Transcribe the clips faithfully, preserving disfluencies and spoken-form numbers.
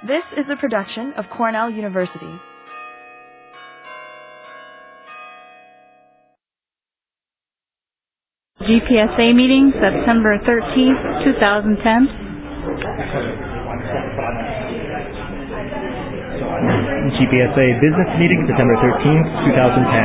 This is a production of Cornell University. G P S A meeting, September thirteenth, two thousand ten. G P S A business meeting, September thirteenth, two thousand ten.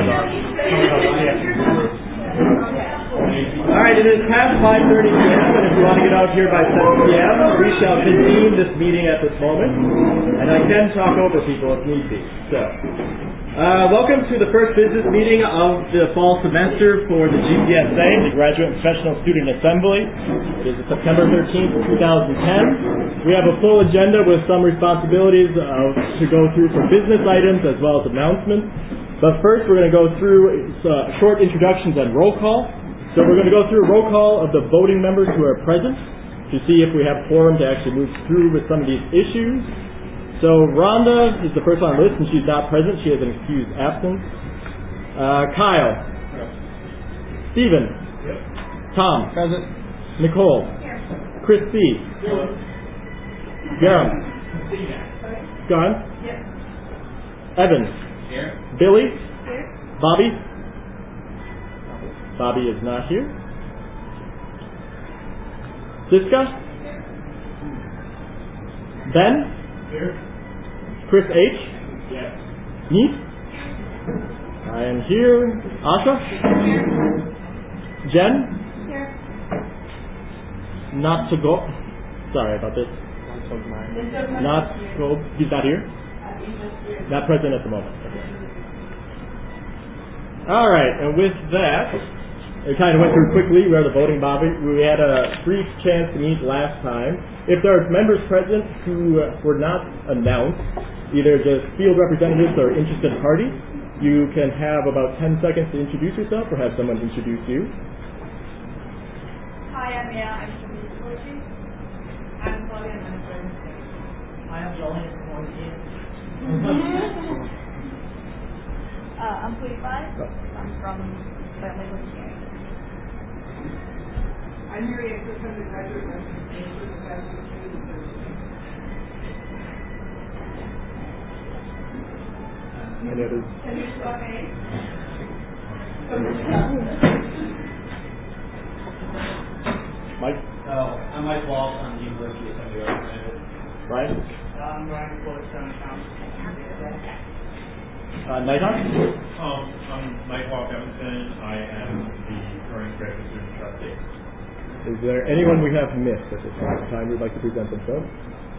All right, it is past five thirty p m, and if you want to get out here by seven p m, we shall convene this meeting at this moment, and I can talk over people if need be. So, uh, welcome to the first business meeting of the fall semester for the G P S A, the Graduate and Professional Student Assembly. It is September thirteenth, two thousand ten. We have a full agenda with some responsibilities uh, to go through for business items as well as announcements. But first, we're going to go through uh, short introductions and roll call. So we're going to go through a roll call of the voting members who are present to see if we have quorum to actually move through with some of these issues. So Rhonda is the first on the list, and she's not present. She has an excused absence. Uh, Kyle. Yes. Stephen. Yes. Tom. Present. Nicole. Here. Chris C. Here. Garam. Gone. Yes. Evan. Here. Billy. Here. Bobby. Bobby is not here. Siska? Here. Ben? Here. Chris H? Yes. Me? I am here. Asha? Here. Jen? Here. Not to go. Sorry about this. Not go. He's not here? Not present at the moment. Okay. All right, and with that, it kind of went through quickly. We are the voting body. We had a brief chance to meet last time. If there are members present who uh, were not announced, either just field representatives or interested parties, you can have about ten seconds to introduce yourself or have someone introduce you. Hi, I'm Mia. I'm from the Poetry. I'm Claudia. I'm from Hi, I'm Jolene from Poetry. uh, I'm twenty-five. I'm from Family Engineering. I'm Maria Cook from the Graduate Representation for the Graduate Student Any others? Can you stop me? Mike? Oh, I'm Mike Walsh. I'm the University Assembly representative. Ryan? I'm Ryan Fuller, County Council. Uh, Nighthawk? Um, I'm Mike Walk Evanston. I am the current graduate student trustee. Is there anyone we have missed at this time who'd like to present themselves?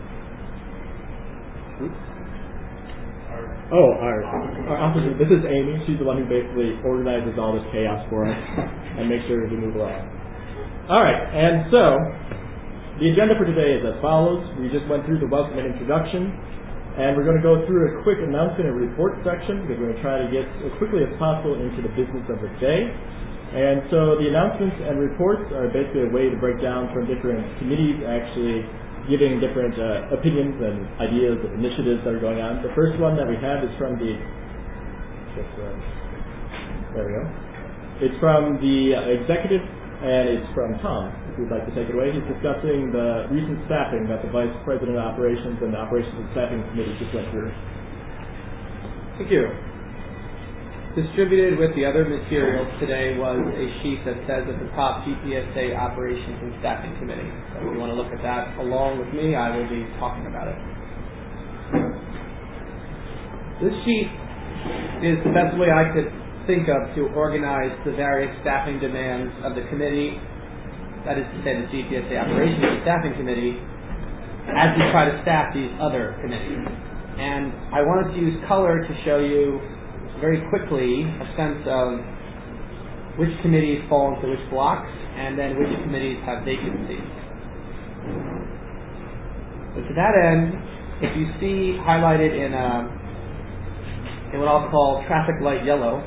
Oops. Oh, our, our officer, this is Amy. She's the one who basically organizes all this chaos for us and makes sure we move along. All right, and so the agenda for today is as follows. We just went through the welcome and introduction, and we're going to go through a quick announcement and report section because we're going to try to get as quickly as possible into the business of the day. And so the announcements and reports are basically a way to break down from different committees actually giving different uh, opinions and ideas of initiatives that are going on. The first one that we have is from the, just, uh, there we go. It's from the uh, executive, and it's from Tom, if you'd like to take it away. He's discussing the recent staffing that the Vice President of Operations and the Operations and Staffing Committee just went through. Thank you. Distributed with the other materials today was a sheet that says at the top G P S A Operations and Staffing Committee. So if you want to look at that along with me, I will be talking about it. This sheet is the best way I could think of to organize the various staffing demands of the committee, that is to say the G P S A Operations and Staffing Committee, as we try to staff these other committees. And I wanted to use color to show you very quickly a sense of which committees fall into which blocks and then which committees have vacancies. So to that end, if you see highlighted in, a, in what I'll call traffic light yellow,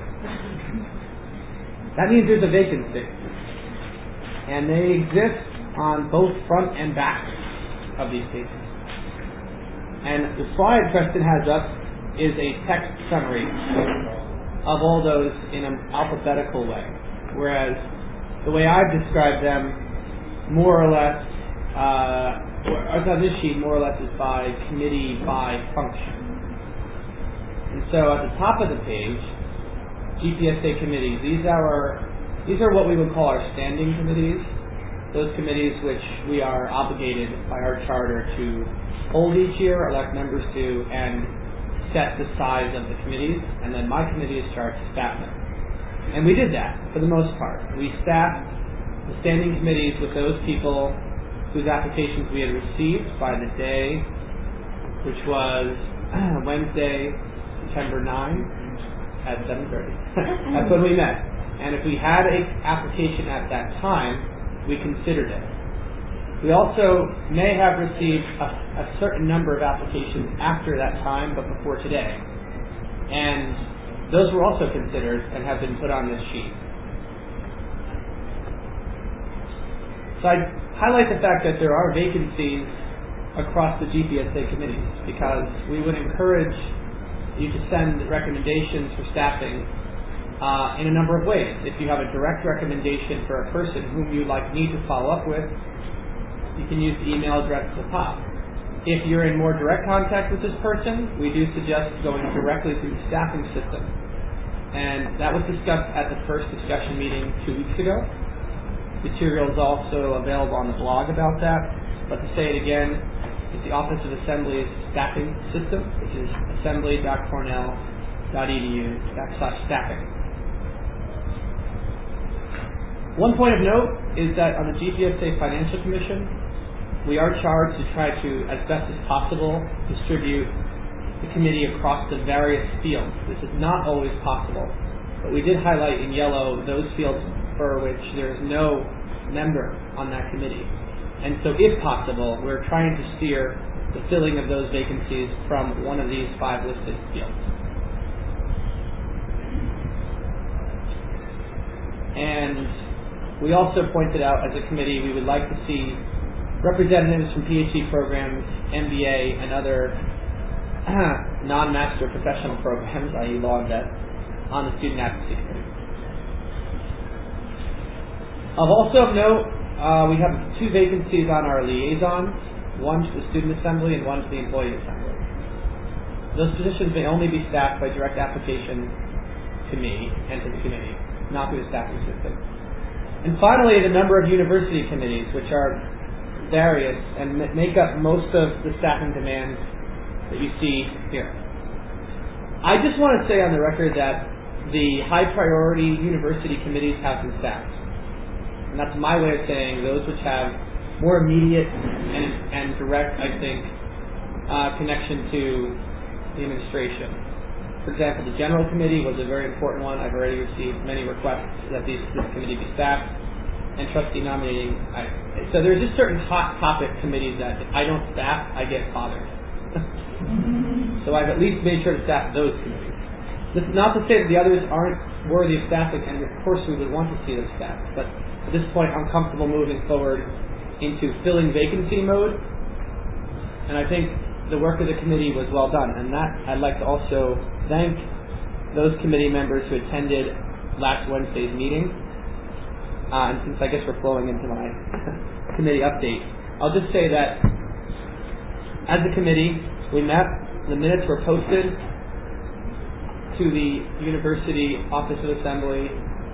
that means there's a vacancy. And they exist on both front and back of these cases. And the slide Preston has up is a text summary of all those in an alphabetical way, whereas the way I've described them more or less uh, what's on this sheet more or less is by committee, by function. And so at the top of the page, G P S A committees, these are our, these are what we would call our standing committees, those committees which we are obligated by our charter to hold each year, elect members to, and set the size of the committees, and then my committee is charged to staff them. And we did that, for the most part. We staffed the standing committees with those people whose applications we had received by the day, which was Wednesday, September ninth, at seven thirty. That's when we met. And if we had an application at that time, we considered it. We also may have received a, a certain number of applications after that time, but before today. And those were also considered and have been put on this sheet. So I highlight the fact that there are vacancies across the G P S A committees, because we would encourage you to send recommendations for staffing uh, in a number of ways. If you have a direct recommendation for a person whom you'd like me to follow up with, you can use the email address at the top. If you're in more direct contact with this person, we do suggest going directly through the staffing system. And that was discussed at the first discussion meeting two weeks ago. Material is also available on the blog about that. But to say it again, it's the Office of Assembly's staffing system, which is assembly dot cornell dot e d u backslash staffing. One point of note is that on the G P S A Financial Commission, we are charged to try to, as best as possible, distribute the committee across the various fields. This is not always possible, but we did highlight in yellow those fields for which there is no member on that committee. And so if possible, we're trying to steer the filling of those vacancies from one of these five listed fields. And we also pointed out as a committee we would like to see representatives from PhD programs, M B A, and other non-master professional programs, that is law and vet, on the student advocacy committee. Of also of note, uh, we have two vacancies on our liaisons, one to the student assembly and one to the employee assembly. Those positions may only be staffed by direct application to me and to the committee, not through the staffing system. And finally, the number of university committees, which are various and make up most of the staffing demands that you see here. I just want to say on the record that the high priority university committees have been staffed. And that's my way of saying those which have more immediate and, and direct, I think, uh, connection to the administration. For example, the general committee was a very important one. I've already received many requests that these, this committee be staffed. And trustee nominating. I, so there's just certain hot topic committees that if I don't staff, I get bothered. So I've at least made sure to staff those committees. This is not to say that the others aren't worthy of staffing, and of course we would want to see them staffed. But at this point, I'm comfortable moving forward into filling vacancy mode. And I think the work of the committee was well done. And that I'd like to also thank those committee members who attended last Wednesday's meeting. Uh, and since I guess we're flowing into my committee update, I'll just say that as a committee, we met, the minutes were posted to the University Office of Assembly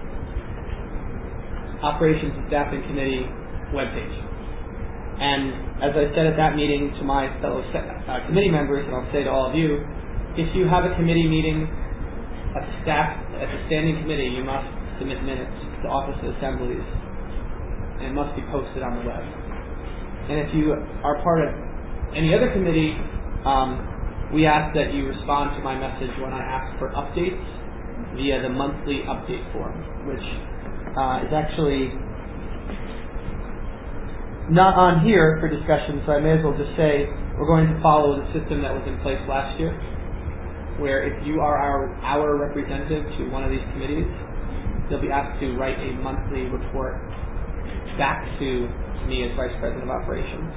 Operations and Staffing Committee webpage. And as I said at that meeting to my fellow uh, committee members, and I'll say to all of you, if you have a committee meeting at the staff, at the standing committee, you must submit minutes to Office of Assemblies, and it must be posted on the web. And if you are part of any other committee, um, we ask that you respond to my message when I ask for updates via the monthly update form, which uh, is actually not on here for discussion, so I may as well just say we're going to follow the system that was in place last year, where if you are our, our representative to one of these committees, you'll be asked to write a monthly report back to me as Vice President of Operations.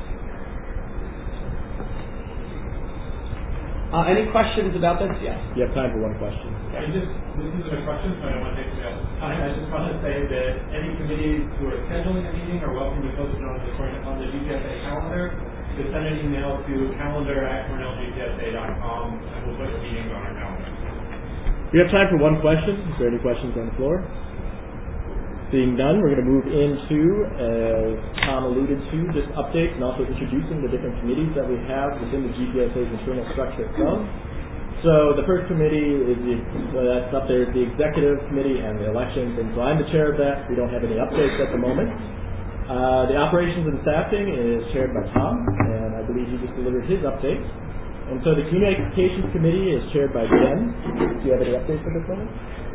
Uh, any questions about this? Yes. You have time for one question. I just, this isn't a question, so I don't want to take the time. I just want to say that any committees who are scheduling a meeting are welcome to post it on the, on the G P S A calendar. just send an email to calendar at cornell g p s a dot com, and we'll put the meetings on our calendar. We have time for one question. Is there any questions on the floor? Seeing none, we're going to move into, as Tom alluded to, just updates and also introducing the different committees that we have within the G P S A's internal structure itself. So the first committee is the, well, that's up there is the executive committee and the elections, and so I'm the chair of that. We don't have any updates at the moment. Uh, the operations and staffing is chaired by Tom, and I believe he just delivered his update. And so the communications committee is chaired by Jen. Do you have any updates at this moment?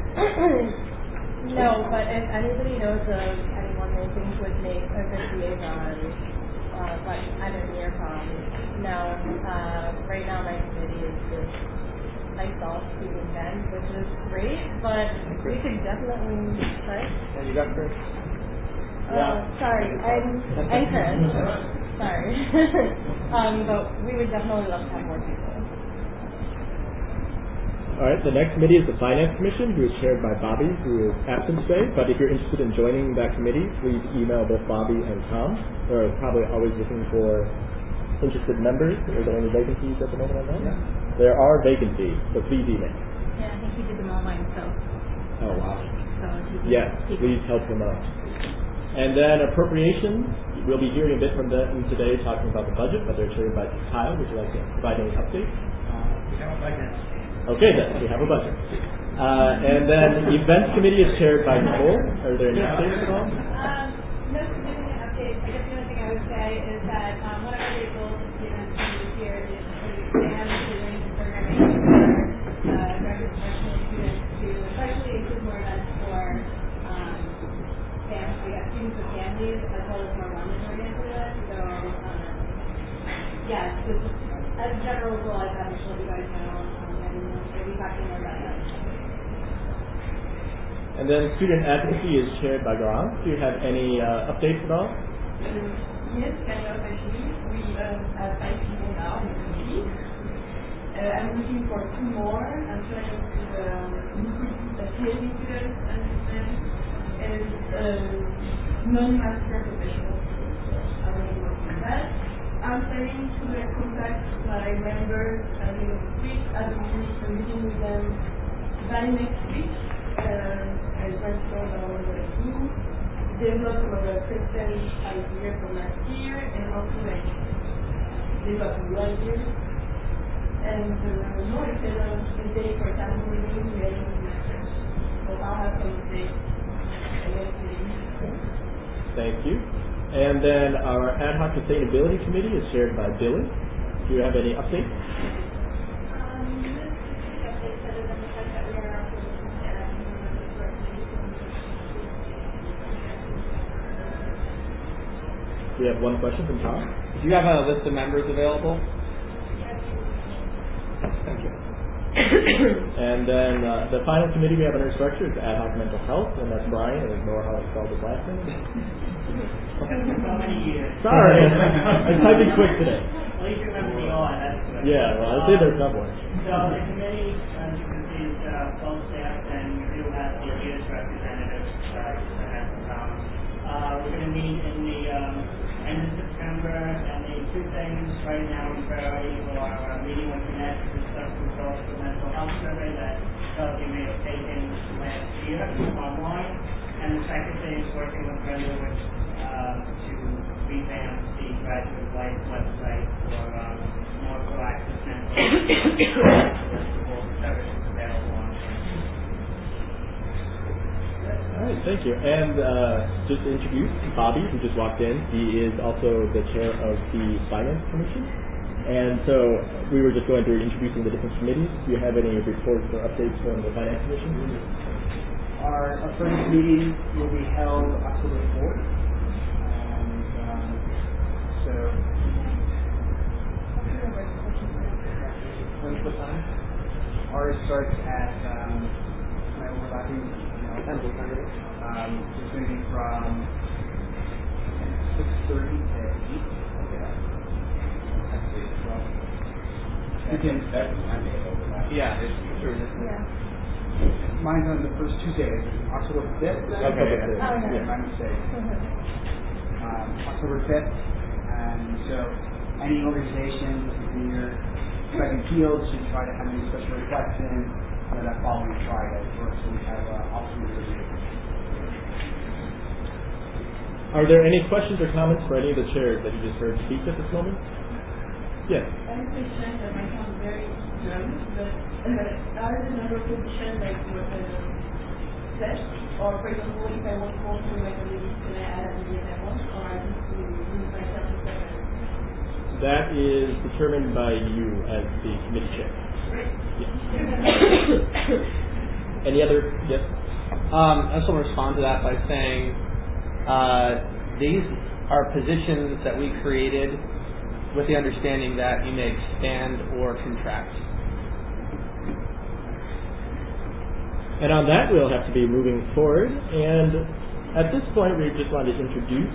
No, but if anybody knows of anyone they think would make a good liaison, uh, like either me or Tom, no. Uh, right now my committee is just myself, Steve, and Ben, which is great, but we could definitely, sorry? And you got Chris? Uh, yeah. Sorry, I'm, I'm Chris. Sorry. um, but we would definitely love to have more people. All right, the next committee is the Finance Commission, who is chaired by Bobby, who is absent today. But if you're interested in joining that committee, please email both Bobby and Tom. They're probably always looking for interested members. Are there any vacancies at the moment on that? Yeah. There are vacancies, so please email. Yeah, I think he did them all by himself. Oh, wow. So yes, please help him out. And then appropriations, we'll be hearing a bit from them today talking about the budget, but they're chaired by Kyle. Would you like to provide any updates? Uh, we have a budget. Okay, then, we have a budget. Uh, and then the events committee is chaired by Nicole. Are there any updates at all? Um, no significant updates. I guess the only thing I would say is that um, one of our big goals of the events committee this year is to expand the range of programming for uh, graduate professional students to especially include more events for um, families. We got students with families as well as more wellness-oriented events. So, um, yeah, just as a general goal, I thought I should let you guys know. And then student advocacy is chaired by Gaurav. Do you have any uh, updates at all? Yes, kind of actually. We um, have five people now in the committee. Uh, I'm looking for two more. I'm trying to um, the P H D students understand is um, non-master professionals. So I will work on that. I'm planning to contact my members at the end of the week. I will be meeting with them by next week. Um, I brainstorm on what I'm going to do, develop some of the Christian ideas from last year, and also like develop new ideas. And uh, more instead of the day, for example, we're doing many semesters. So I'll have some mistakes. Thank you. And then our ad hoc sustainability committee is chaired by Billy. Do you have any updates? We have one question from Tom. Do you have a list of members available? Thank you. And then uh, the final committee we have in our structure is ad hoc mental health, and that's Brian, and ignore how I spelled his last name. Sorry, I'm typing quick today. At least you remember me all, that's good. Yeah, well, I say there's someone. So the committee, as you can see, is uh, full staff, and we do have the youth representatives uh, that have to come. Uh, we're going to meet in the um, end of September, and the two things right now in priority are uh, meeting with the next to discuss results of the mental health survey that some of you may have taken last year online, and the second thing is working with Brenda which, uh, to revamp the Graduate Life website for um, more proactive mental health services available on All right, thank you. And uh, just to introduce Bobby, who just walked in. He is also the chair of the Finance Commission. And so we were just going through introducing the different committees. Do you have any reports or updates from the Finance Commission? Our, our first meeting will be held October fourth. And um, so, what time? Ours starts at, um, my overlapping, you know, um, it's going to be from six thirty to eight. You can, Yeah, it's true. Yeah. mine's on the first Tuesday, October fifth. Okay. Oh, yeah. My mistake. Um, October fifth, and so any organization in your respective fields should try to have any special requests in uh, that following Friday, so we have uh, opportunity to review. Are there any questions or comments for any of the chairs that you just heard speak at this moment? Yes. I have a question that might sound very young, but uh, are the number of positions that you uh, set? Or, for example, if I want to go to my community, can I add a D N M one? Or I need to use myself as secretary? That is determined by you as the committee chair. Yes. Any other? Yes. Um, I just want to respond to that by saying uh, these are positions that we created with the understanding that you may expand or contract. And on that, we'll have to be moving forward. And at this point, we just want to introduce.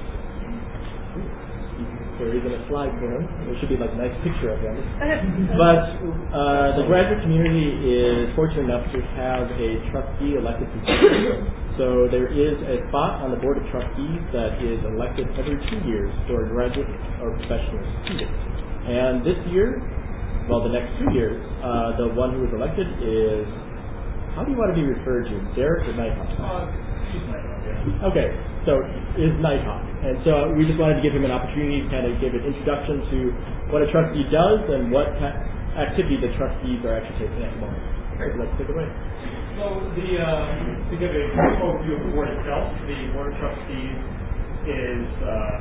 There isn't a slide for him. There should be like a nice picture of him. But uh, the graduate community is fortunate enough to have a trustee elected position. So there is a spot on the board of trustees that is elected every two years for a graduate or professional student. And this year, well, the next two years, uh, the one who was elected is, how do you want to be referred to? Derek or Nighthawk? Uh, she's Nighthawk, yeah. Okay, so is Nighthawk. And so we just wanted to give him an opportunity to kind of give an introduction to what a trustee does and what ta- activity the trustees are actually taking at the moment. Okay, let's take it away. So the, uh, to give a quick overview of the board itself, the board of trustees is uh,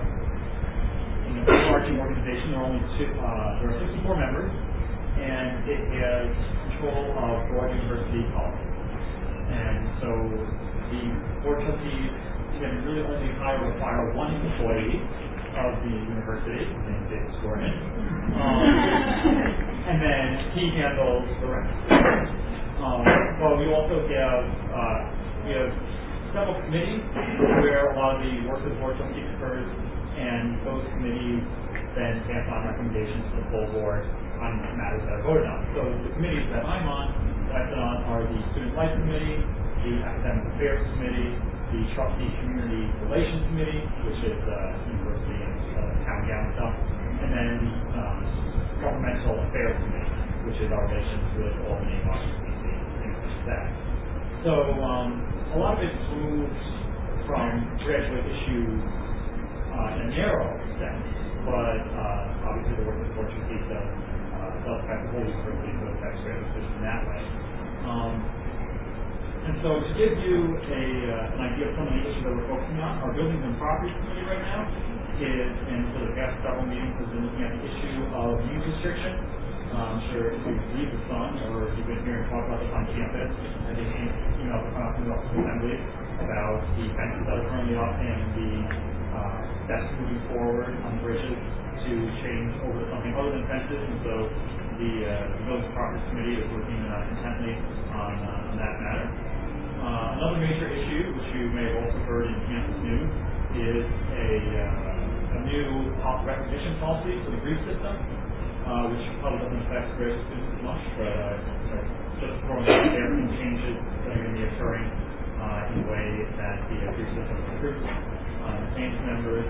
an overarching organization. There are only two, uh, there are sixty-four members, and it has control of Broad University College. And so the board of trustees can really only hire or fire one employee of the university, named David Scorman, um, and then he handles the rest. Um, but we also have uh, we have several committees where a lot of the work of the board of trustees occurs, and those committees then pass on recommendations to the full board on matters that are voted on. So the committees that I'm on, that I sit on, are the Student Life Committee, the Academic Affairs Committee, the Trustee Community Relations Committee, which is uh, university and uh, town gown stuff, and then the um, Governmental Affairs Committee, which is our relations with Albany, Washington, D C, things like that. So um, a lot of it moves from graduate issues uh, in a narrow sense, but uh, obviously the work of the board of trustees does does affect the whole university, so it affects graduate students in that way. Um, and so to give you a, uh, an idea of some of the issues that we're focusing on, our Buildings and Properties Committee right now is, and for the past several meetings, has been looking at the issue of use restriction. Uh, I'm sure if you've read the Sun or if you've been hearing talk about this on campus, I think you know from the Office of Assembly about the fences that are currently up and the uh, steps moving forward on the bridges to change over to something other than fences. And so the, uh, the Buildings and Properties Committee is working uh, intently on, uh, on that matter. Uh, another major issue, which you may have also heard in campus news, is a, uh, a new recognition policy for the grief system, uh, which probably doesn't affect graduate students as much, but uh, just throwing out there some changes that are going to be occurring uh, in a way that the uh, grief system is improved. Um, Saints members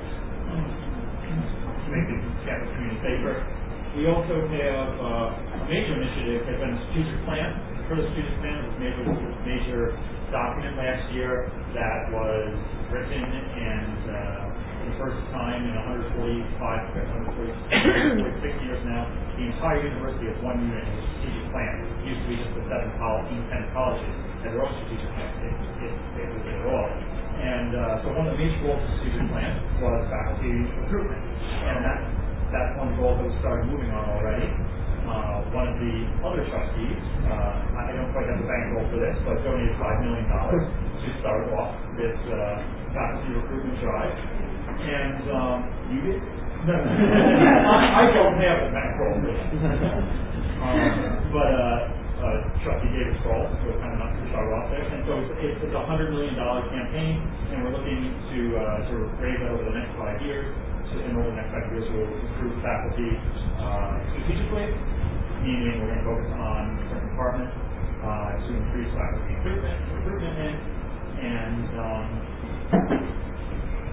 to make the campus community safer. We also have uh, a major initiative has been a strategic plan. For the strategic plan, it was made with this major document last year that was written and uh, for the first time in one hundred forty-five, one hundred forty-six years now, the entire university has one unit in the strategic plan. It used to be just the seven college, independent colleges had their own strategic plan. It, it, it was it all. And uh, so one of the major goals of the strategic plan was faculty recruitment. And that, that's one goal that we started moving on already. Uh, one of the other trustees, uh, I don't quite have the bankroll for this, but donated five million dollars to start off this uh, faculty recruitment drive. And um, you did? No, I, I don't have the bankroll for this. um, but uh, uh, Trustee David Kroll was kind enough to start off there. And so it's, it's a one hundred million dollars campaign, and we're looking to uh, sort of raise that over the next five years. So in over the next five years, we'll recruit faculty uh, strategically, meaning we're going to focus on certain departments uh, to increase faculty recruitment, recruitment in, and um,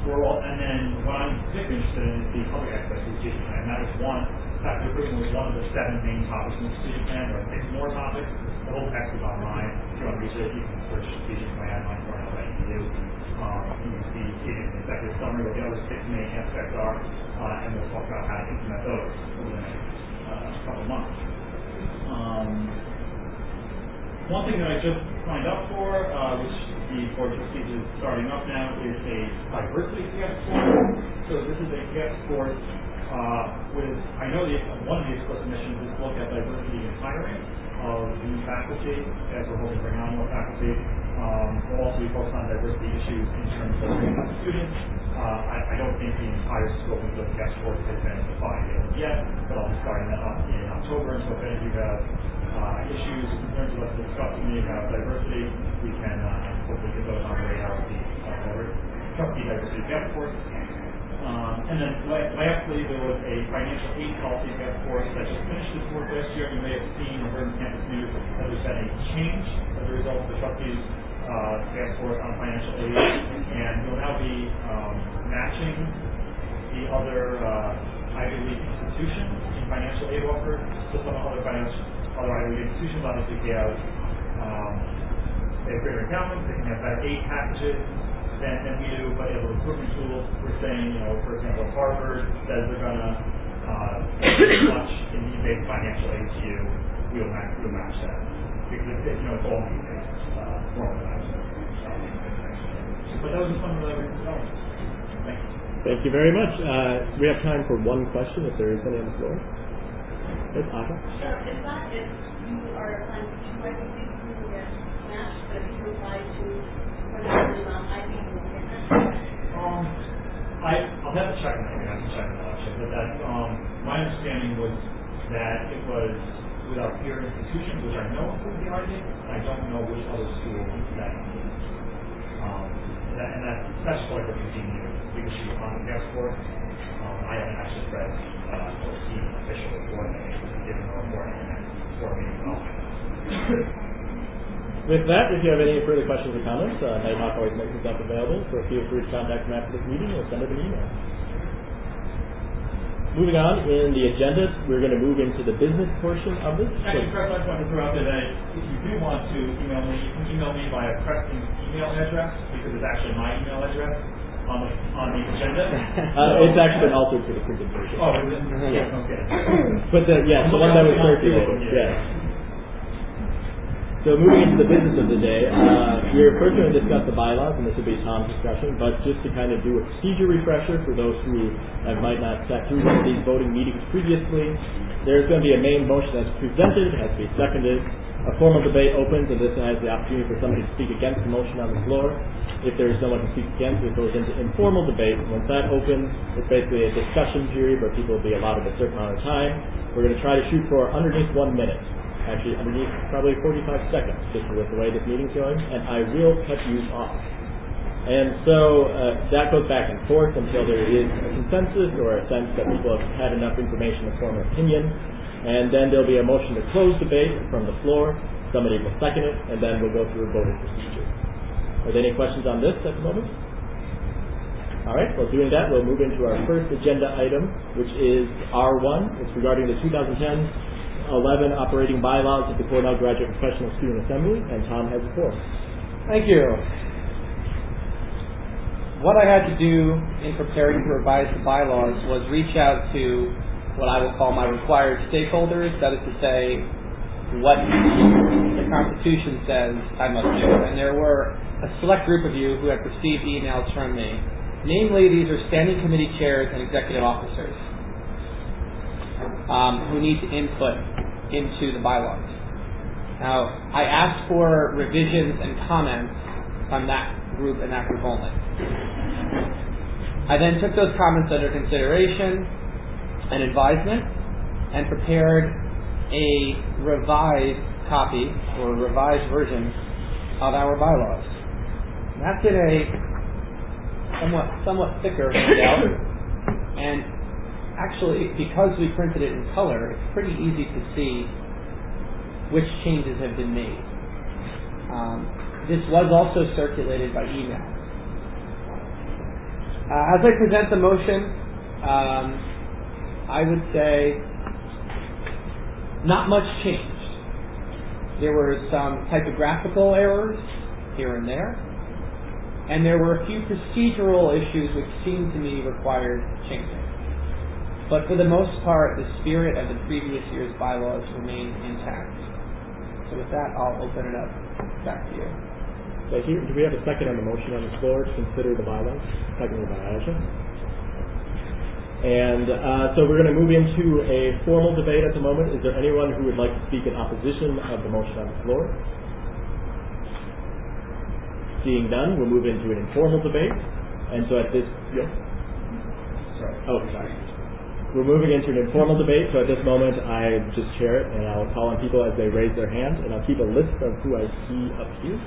we're all, and then what I'm particularly interested in is the public access to the strategic plan. That was one, that recruitment was one of the seven main topics in the strategic plan. There are six more topics. The whole text is online. If you want to research, you can search strategic plan on Cornell dot E D U. Um, you can see in an executive summary what the other six main aspects are, uh, and we'll talk about how to implement those over the next uh, couple of months. Um, one thing that I just signed up for, uh, which the board of trustees is starting up now, is a diversity guest course. So this is a guest course uh, with, I know the, one of the explicit missions is to look at diversity in hiring of new faculty, as we're hoping to bring on more faculty. Um, we'll also be focused on diversity issues in terms of students. Uh, I, I don't think the entire scope of the guest course has been defined yet, but I'll be starting that up in October. And so if any of you have uh, issues, concerns with us discussing about diversity, we can uh, hopefully get those on the radar of the uh, trustee diversity guest course. Um, and then lastly, there was a financial aid policy guest course that just finished its work last year. You may have seen or heard in campus news that there's been a change as a result of the trustees uh, task force on financial aid, and we'll now be um, matching the other uh, Ivy League institutions in financial aid offered to some other financial other Ivy League institutions. Obviously, they have um, they have greater endowments, they can have better aid packages than, than we do, but able recruitment tools. We're saying, you know, for example, Harvard says they're going to uh, do much in need-based financial aid to you. We'll match, we'll match that because it's, you know, it's all need-based uh, formula. But those are some of the developments. Thank you. Thank you very much. Uh, we have time for one question, if there is any on the floor. Yes, Ava? Sure. Is that if you are applying to two I P Cs, you will get matched, but if you apply to whatever amount I P C, you will get matched? Um, I, I'll have to check on that. I have to check on that, actually. But that, um, my understanding was that it was with our peer institutions, which I know include the Ivy. I don't know which other schools that includes. Um, that, and that, that's just like a routine big issue on the task force. Um, I haven't actually read uh, or seen an official report that was given a report in the next four meetings. With that, if you have any further questions or comments, uh, Nighthawk always makes himself available, so feel free to contact him after this meeting or send him an email. Moving on, in the agenda, we're going to move into the business portion of this. Actually, Chris, I just wanted to throw out there that if you do want to email me, you can email me via Preston's email address, because it's actually my email address on the, on the agenda. uh, it's actually been altered for the printed version. Oh, is it? Yeah. Okay. But the, yeah, the one that was circulated, yeah. So moving into the business of the day, uh, we're first going to discuss the bylaws, and this will be Tom's discussion, but just to kind of do a procedure refresher for those who uh, might not sat through one of these voting meetings previously, there's going to be a main motion that's presented, it has to be seconded, a formal debate opens, and this has the opportunity for somebody to speak against the motion on the floor. If there is no one to speak against, it goes into informal debate. Once that opens, it's basically a discussion period where people will be allotted a certain amount of time. We're going to try to shoot for underneath one minute. Actually, underneath probably forty-five seconds, just with the way this meeting's going, and I will cut you off. And so uh, that goes back and forth until there is a consensus or a sense that people have had enough information to form an opinion, and then there'll be a motion to close debate from the floor. Somebody will second it, and then we'll go through a voting procedure. Are there any questions on this at the moment? All right, well, doing that, we'll move into our first agenda item, which is R one. It's regarding the two thousand ten eleven operating bylaws of the Cornell Graduate Professional Student Assembly, and Tom has the floor. Thank you. What I had to do in preparing to revise the bylaws was reach out to what I will call my required stakeholders, that is to say, what the Constitution says I must do. And there were a select group of you who had received emails from me. Namely, these are standing committee chairs and executive officers um, who need to input into the bylaws. Now, I asked for revisions and comments from that group and that group only. I then took those comments under consideration and advisement and prepared a revised copy or revised version of our bylaws. And that's in a somewhat somewhat thicker handout, and actually, because we printed it in color, it's pretty easy to see which changes have been made. Um, this was also circulated by email. Uh, as I present the motion, um, I would say not much changed. There were some typographical errors here and there, and there were a few procedural issues which seemed to me required changing. But for the most part, the spirit of the previous year's bylaws remained intact. So with that, I'll open it up back to you. Thank you. Do we have a second on the motion on the floor to consider the bylaws? Seconded by Aisha. And uh, so we're going to move into a formal debate at the moment. Is there anyone who would like to speak in opposition of the motion on the floor? Seeing none, we'll move into an informal debate. And so at this... Yes? Sorry. Oh, sorry. We're moving into an informal debate, so at this moment I just chair it, and I'll call on people as they raise their hand, and I'll keep a list of who I see up here.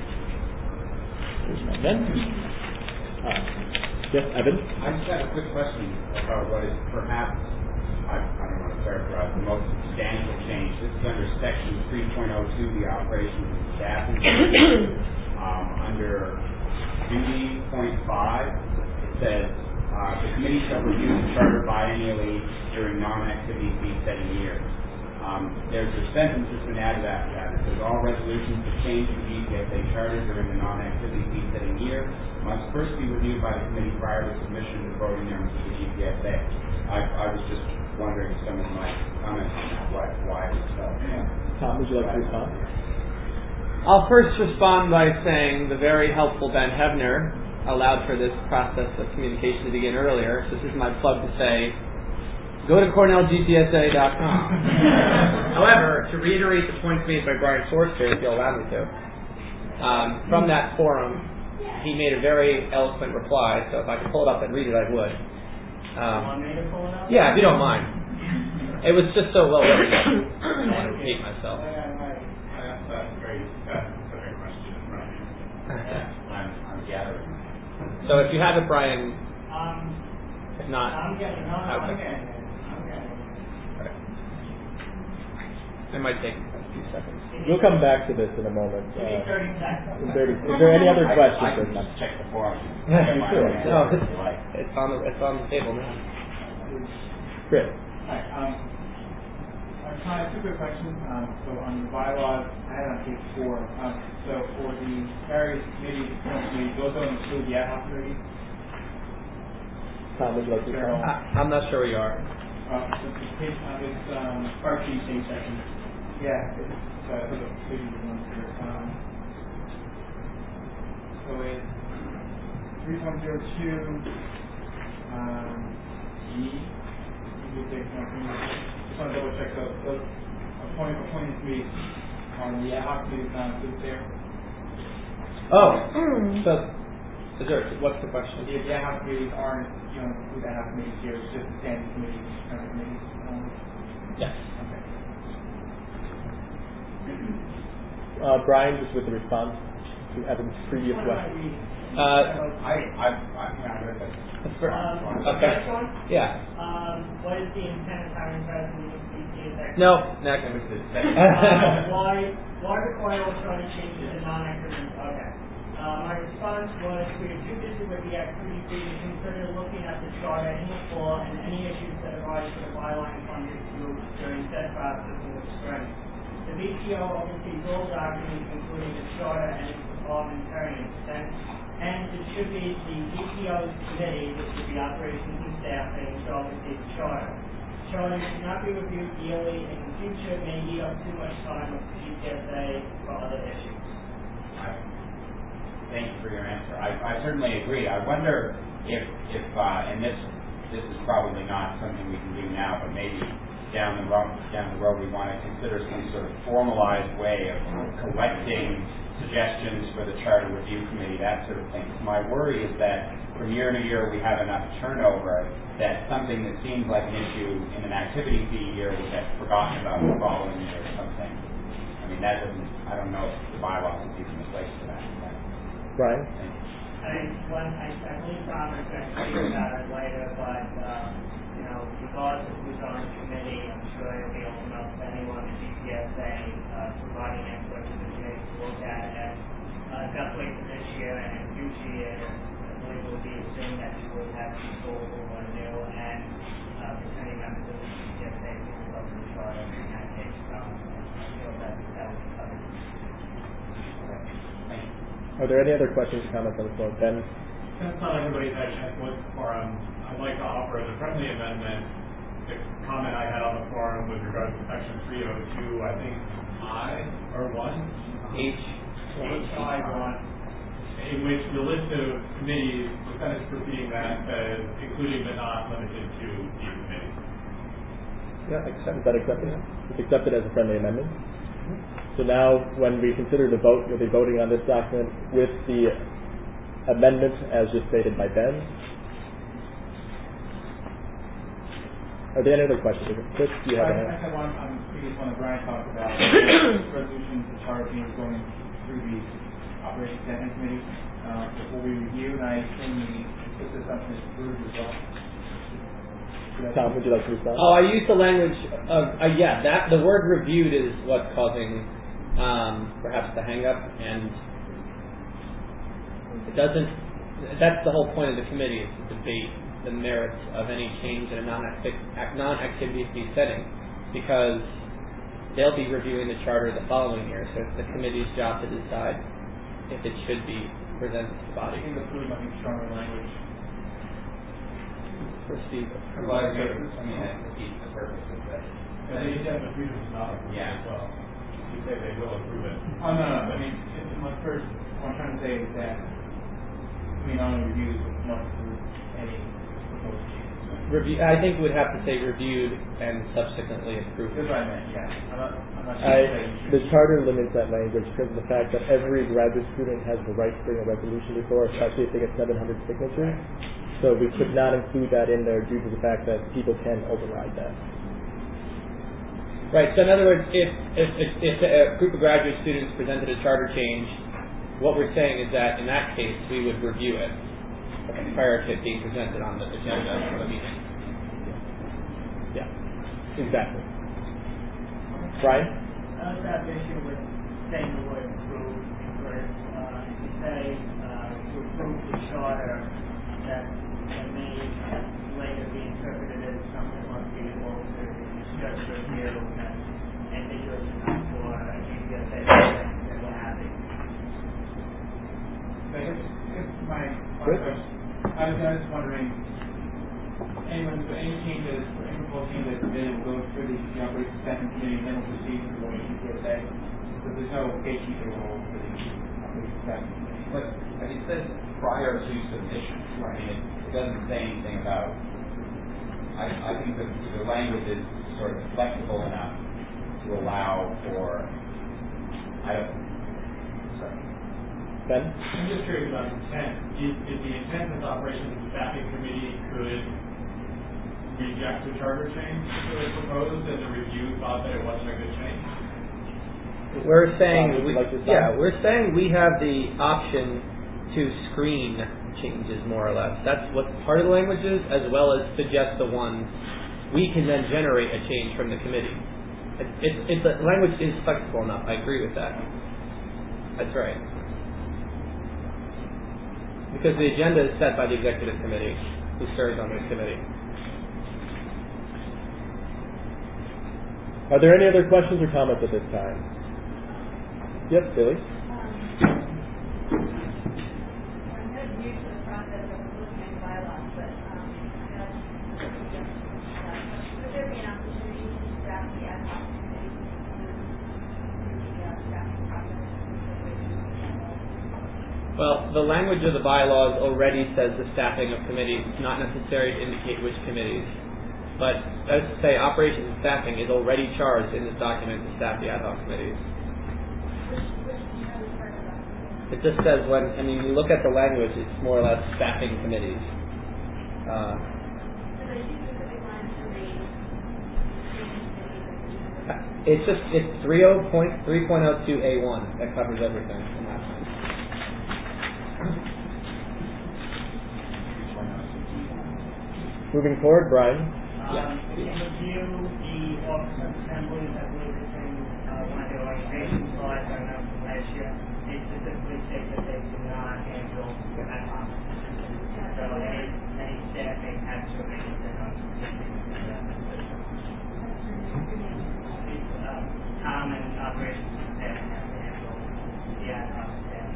There's my men. Uh, yes, Evan? I just had a quick question about what is perhaps, I, I don't want to characterize, the most substantial change. This is under section three point oh two, the operations and staffing. um, under duty point five, it says, Uh, the committee shall review the charter biennially during non-activity fee-setting years. Um, there's a sentence that's been added after that. It says all resolutions to change the G P S A charter during the non-activity fee-setting year must first be reviewed by the committee prior to submission to voting members of the G P S A. I, I was just wondering if someone might comment on that, why, why it was so. Tom, would you like to respond? I'll first respond by saying the very helpful Ben Hebner allowed for this process of communication to begin earlier. So this is my plug to say, go to cornell g p s a dot com. However, to reiterate the points made by Brian Forster, if you'll allow me to, um, from that forum, he made a very eloquent reply, so if I could pull it up and read it, I would. Um, yeah, if you don't mind. It was just so well written, I don't want to repeat myself. That's a very specific question, right? I'm, I'm gathering. So if you have it, Brian, Um, if not, I'm getting, no, no, okay. I'm getting it. I'm getting it. Right. It might take a few seconds. We'll come back to this in a moment. Give me Uh, thirty seconds. in thirty, is there any other I, questions? I can just check the forum. Yeah, you should. No, it's, it's on the it's on the table now. Chris. Hi. Um, I'm trying to two quick questions. Um, so on the bylaws, I had on page four. Um, so for the various committees, committees, those don't include the ad hoc committees. Tom, would you like to respond? I, I'm not sure where you are. Um, so it's page on this um, part two, same section. Yeah. It's, uh, I think it's maybe the one here. Um, so it's three point zero two. Um, E. You can take something. Just want to double check those. Those appointed appointed committees on the ad hoc committees not included there. Oh, so is there? What's the question? The, the ad hoc committees aren't, you know, include ad hoc committees here. It's just the standing committees, kind of committees. Um, Yes. okay. Uh, Brian, just with the response to Evan's previous question. Uh, I, I, I, yeah, I read that. for, Um, okay. Next one. Yeah. Um, what is the intent of having president of the C S A? No. Next. Uh, why, why require electronic changes in non-activity? Okay. Uh, my response was, we are too busy with the activity fee to consider looking at the charter in the fall and any issues that arise for the byline funded group during said process in the spring. The B T O oversees all documents, including the charter and its parliamentarian extent, and it should be the B T O's committee, which is the operations and staffing, to oversee the charter. Charter should not be reviewed yearly, and in the future may eat up too much time with the G P S A for other issues. Thank you for your answer. I, I certainly agree. I wonder if, if uh, and this this is probably not something we can do now, but maybe down the road, down the road we want to consider some sort of formalized way of collecting suggestions for the charter review committee, that sort of thing. My worry is that from year to year we have enough turnover that something that seems like an issue in an activity fee year will get forgotten about the following year or something. I mean, that doesn't, I don't know if the bylaws is even a place for that. Brian? I mean, one, I, I believe Tom is going to speak about it later, but, um, you know, regardless of who's on the committee, I'm sure it'll be open up to anyone at G P S A, uh, providing input to the committee to look at it, uh, definitely for this year and in future years, as believe it would be assuming that you would have people who are new and uh, returning members of the C P S A who will go to the charter in that case. So I feel that that would be covered. Thank you. Are there any other questions or comments on the floor? Ben? Since not everybody's had a chance to look at the forum, I'd like to offer as a friendly amendment the comment I had on the forum with regard to section three oh two, I think I, or one? H. H I one, in which the list of committees, the Senate's proceeding that says including but not limited to these committees. Yeah, accept, is that accepted? It's accepted as a friendly amendment. So now, when we consider the vote, you'll be voting on this document with the amendment as just stated by Ben. Are there any other questions? Chris, do you have I, a I had one on the previous one that Brian talked about, resolutions, the charter being going through the Operations Staffing Committee. Uh, will we review, and I assume the this assumption is approved as well. Tom, would you like to respond? Oh, I used the language of, uh, yeah, that, the word reviewed is what's causing, um, perhaps the hang up, and it doesn't, that's the whole point of the committee, is to debate the merits of any change in a non-activity fee setting, because they'll be reviewing the charter the following year, so it's the committee's job to decide if it should be presented to the body. I think that's really might be stronger language. Proceed. Well, I mean, it defeats the purpose of that. And they intend to approve it not approve Yeah. as well. You say they will approve it. Oh, no, no, I mean, it's my first, what I'm trying to say is that we not only review, but must approve any proposed changes. Review, I think we'd have to say reviewed and subsequently approved. That's what I meant, yeah. I'm not, I'm not I, sure that the charter limits that language because of the fact that every graduate student has the right to bring a resolution before, especially if they get seven hundred signatures. So we could not include that in there due to the fact that people can override that. Right. So in other words, if if, if if a group of graduate students presented a charter change, what we're saying is that in that case we would review it prior to it being presented on the agenda of the meeting. Yeah, exactly. Brian? I also have an issue with saying the word approve, because uh, if you say uh, to approve the charter, that it may later be interpreted as something must be able to just review and ambiguous enough for a G P S A and what have you. So I guess, I guess my, my question, I was, I was wondering, anyone, so any changes, or any proposed changes that will go through the, the Operations Staffing Committee, and then will proceed to the G P S A. So there's no gatekeeping role for the Operations Staffing Committee. But, but it says prior to submission. I mean, it, it doesn't say anything about. I, I think the, the language is sort of flexible enough to allow for. I don't. Sorry. Ben? I'm just curious about intent. Is, is the intent that the Operations Staffing Committee could reject the charter change that was proposed and the review thought that it wasn't a good change? We're saying, Um, we, like yeah, we're saying we have the option to screen changes more or less. That's what part of the language is, as well as suggest the ones we can then generate a change from the committee. It, it, it, the language is flexible enough. I agree with that. That's right. Because the agenda is set by the executive committee, who serves on this committee. Are there any other questions or comments at this time? Yes, Billy? Well, the language of the bylaws already says the staffing of committees. It's not necessary to indicate which committees. But as to say, operations and staffing is already charged in this document to staff the ad hoc committees. It just says when, I mean, you look at the language, it's more or less staffing committees. Uh, it's just, it's three point oh two A one that covers everything in that one. Moving forward, Brian. Um, we can review the office of assemblies. I believe it's in uh, one of the organization slides I know from last year. They specifically state that they do not handle ad hoc. So any, any staffing has to remain within our uh, Tom and operations staff have to handle the ad hoc staff.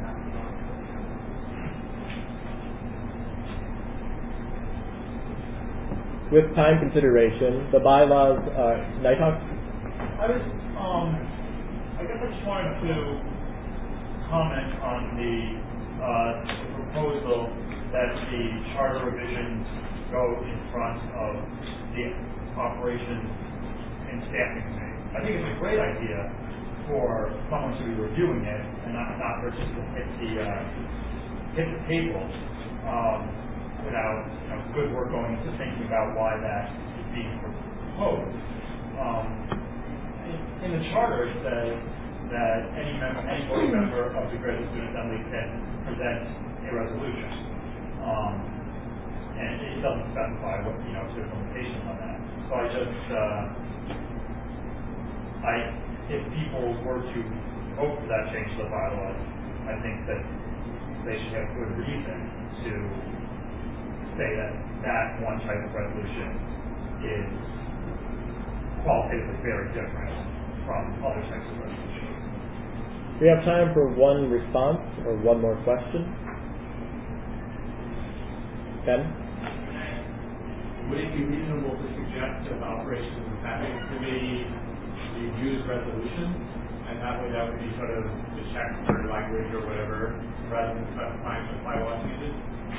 With time consideration, the bylaws, uh, Nighthawk? I was, um, I guess I just wanted to comment on the, uh, proposal that the charter revisions go in front of the operations and staffing committee. I think it's a great idea for someone to be reviewing it and not, not for just to hit the, uh, hit the table, um, without, you know, good work going into thinking about why that is being proposed. Um, in, in the charter, it says that any member, any board member of the Greater Student Assembly can present a resolution, um, and it doesn't specify what, you know, if there's limitations on that. So I just, uh, I, if people were to vote for that change to the bylaws, I think that they should have good reason to say that that one type of resolution is qualitatively very different from other types of resolutions. We have time for one response or one more question. Ben? Would it be reasonable to suggest to the Operations and Staffing Committee to use resolutions, and that way that would be sort of the check for language or whatever, rather than specifying the bylaw changes?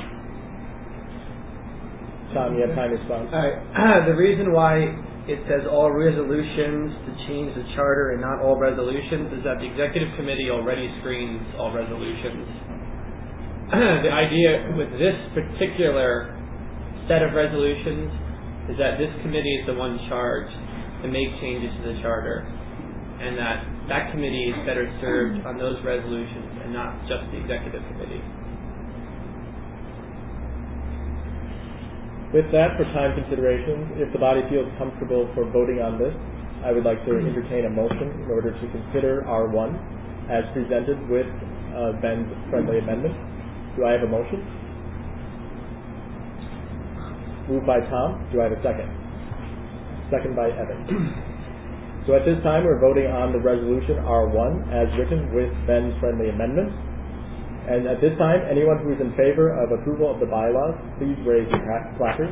Tom, you have time to respond. All right. The reason why it says all resolutions to change the charter and not all resolutions is that the executive committee already screens all resolutions. The idea with this particular set of resolutions is that this committee is the one charged to make changes to the charter, and that that committee is better served on those resolutions and not just the executive committee. With that, for time considerations, if the body feels comfortable for voting on this, I would like to entertain a motion in order to consider R one as presented with uh, Ben's friendly amendment. Do I have a motion? Moved by Tom. Do I have a second? Second by Evan. So at this time, we're voting on the resolution R one as written with Ben's friendly amendment. And at this time, anyone who is in favor of approval of the bylaws, please raise your placard.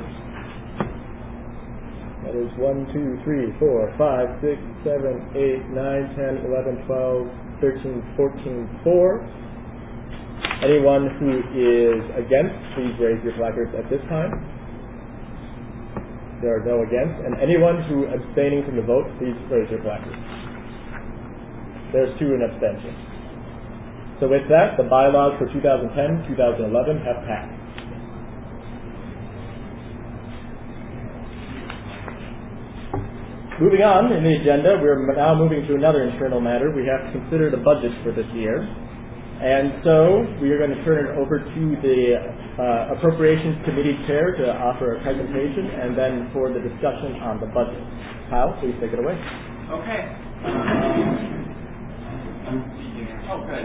That is one, two, three, four, five, six, seven, eight, nine, ten, eleven, twelve, thirteen, fourteen, four. Anyone who is against, please raise your placards at this time. There are no against. And anyone who is abstaining from the vote, please raise your placards. There's two in abstention. So with that, the bylaws for two thousand ten to two thousand eleven have passed. Moving on in the agenda, we're now moving to another internal matter. We have to consider the budget for this year. And so we are going to turn it over to the uh, Appropriations Committee Chair to offer a presentation, and then for the discussion on the budget. Kyle, please take it away. Okay. Um, oh, good.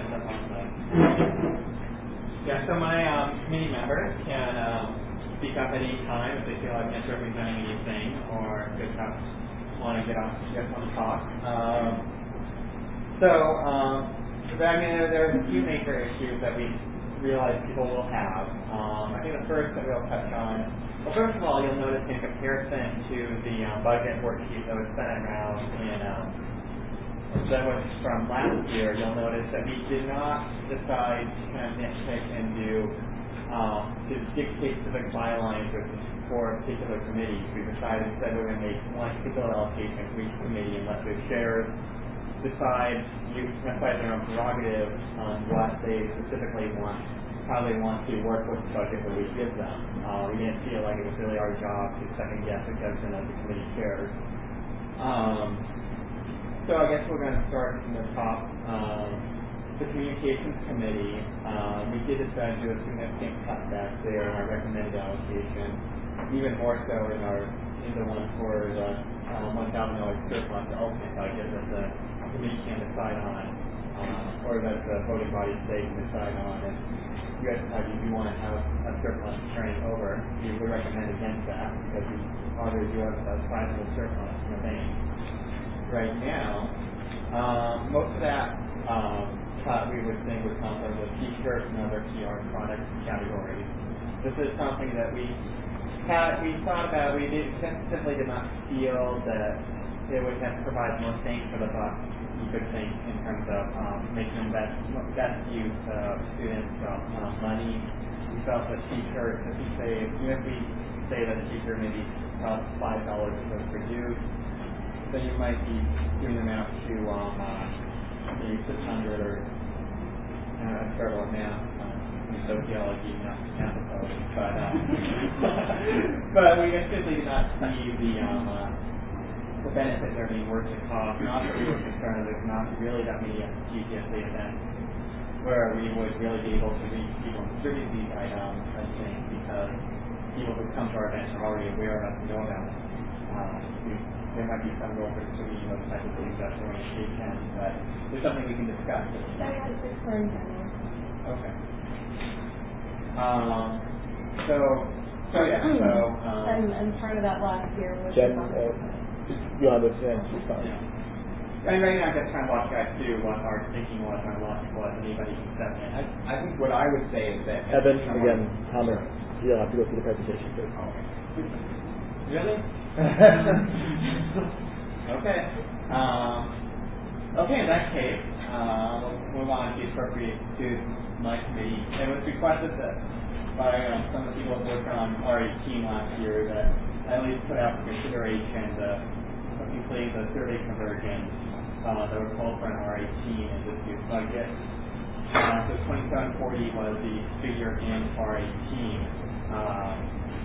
Yeah, so my um, committee members can um, speak up at any time if they feel like misrepresenting anything or just want to get off, get on the talk. Um, so, um, I mean, there are a few major issues that we realize people will have. Um, I think the first that we'll touch on, well, first of all, you'll notice in comparison to the um, budget worksheet that was sent around in um, that was from last year, you'll notice that we did not decide to kind of nitpick and do um, to dictate specific bylines for particular committees. We decided instead we're going to make one particular allocation for each committee and let the chairs decide, you decide their own prerogative on what they specifically want, how they want to work with the budget that we give them. Uh, we didn't feel like it was really our job to second guess the judgment of the committee chairs. Um, So I guess we're going to start from the top. Um, the Communications Committee, um, we did decide to do a significant cutback there in our recommended allocation, even more so in our in the one for the um, one thousand dollars surplus to ultimate budget that the committee can decide on. uh, or that the voting body state can decide on. If you guys decide you do want to have a surplus carrying over, we would recommend against that because you already do have a sizable surplus in the bank. Right now, um, most of that um, cut we would think would come from the t-shirts and other P R product categories. This is something that we had, we thought about. We did, simply did not feel that it would have to provide more bang for the buck, you could think, in terms of um, making the best, best use of students' uh, money. We felt that t-shirts, if we say, even if we say that a t-shirt maybe costs five dollars to produce, then you might be doing them out to um, uh, maybe six hundred or uh, a terrible amount. Sociology, not capital, but uh, but we simply did not see the um, uh, the benefits are being worth the cost. And also, we were concerned there's not really that many G P S A events where we would really be able to reach people and distribute these items. I think because people who come to our events are already aware of us and know about it. Uh, we, there might be some role for distributing those types of things after orientation, but there's something we can discuss. Okay. Um, so, so yeah, so, um, and, and part of that last year was Jen, uh, you understand, she's fine. Yeah. And right now I'm just trying to watch guys do what our thinking was, our logic was, anybody can step in. I, I think what I would say is that... Evan, again, comment. You'll have to go through the presentation first. Oh. Really? Okay. Um, okay, in that case, uh, we'll move on to the appropriate students. My committee. It was requested that by um, some of the people who worked on R eighteen last year that at least put out for consideration the completing the survey conversions uh, that were called for in R eighteen in this year's budget. Uh, so twenty-seven forty was the figure in R eighteen. Um,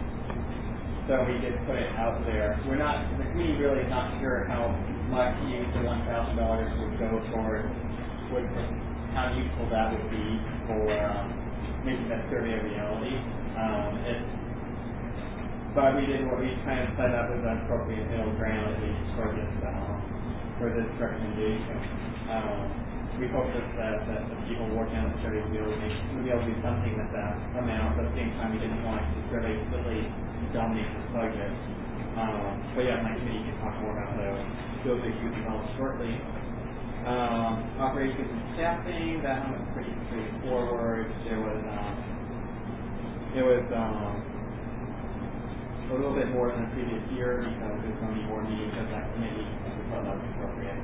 so we did put it out there. We're not, the committee really is not sure how much use the one thousand dollars would go toward, would how useful that would be for um, making that survey a reality. Um, it, but we did what we kind of set up as an appropriate middle ground at least for this um, for this recommendation. Um, we hope that, that, that the people working on the survey will be able to, make, will be able to do something with that amount. But at the same time, we didn't want the survey to really dominate the budget. Um, but yeah, my committee can talk more about those those issues involved shortly. Um, operations and staffing, that one was pretty straightforward. There was um, there was um, a little bit more than the previous year because there's going to be more meetings of that committee, and we thought that was appropriate.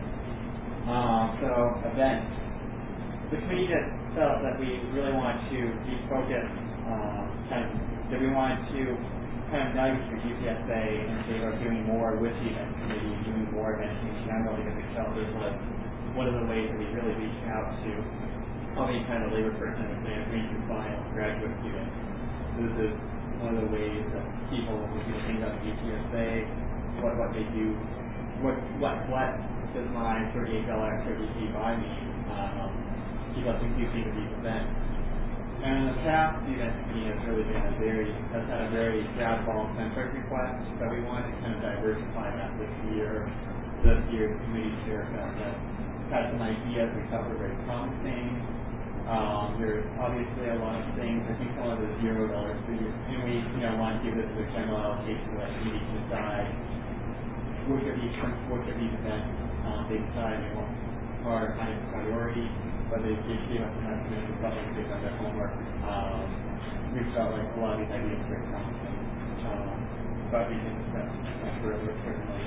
Um, so events. The committee just felt that we really wanted to be focused, um, kind of, that we wanted to kind of nudge the G P S A in favor of doing more with the event committee, doing more events in general because we felt this was one of the ways that we really reach out to any kind of labor person and rank and file graduate students. This is one of the ways that people, when we think about G P S A, what what they do, what what what does my thirty-eight dollar activity fee buy me? Um, people think you think of these events. And in the past, the event committee has really been a very has had a very grad ball centric request, so we wanted to kind of diversify that this year. This year's committee chair felt that had some ideas we thought were very promising. Um, there's obviously a lot of things. I think some of the zero dollars figures, and we you know want to give this a general allocation so that we can decide which of these which of these events um, they decide are kind of priority, but they gave us an estimate of what like based on their homework. Um, we felt like a lot of these ideas were very promising, um, but we can discuss that further certainly.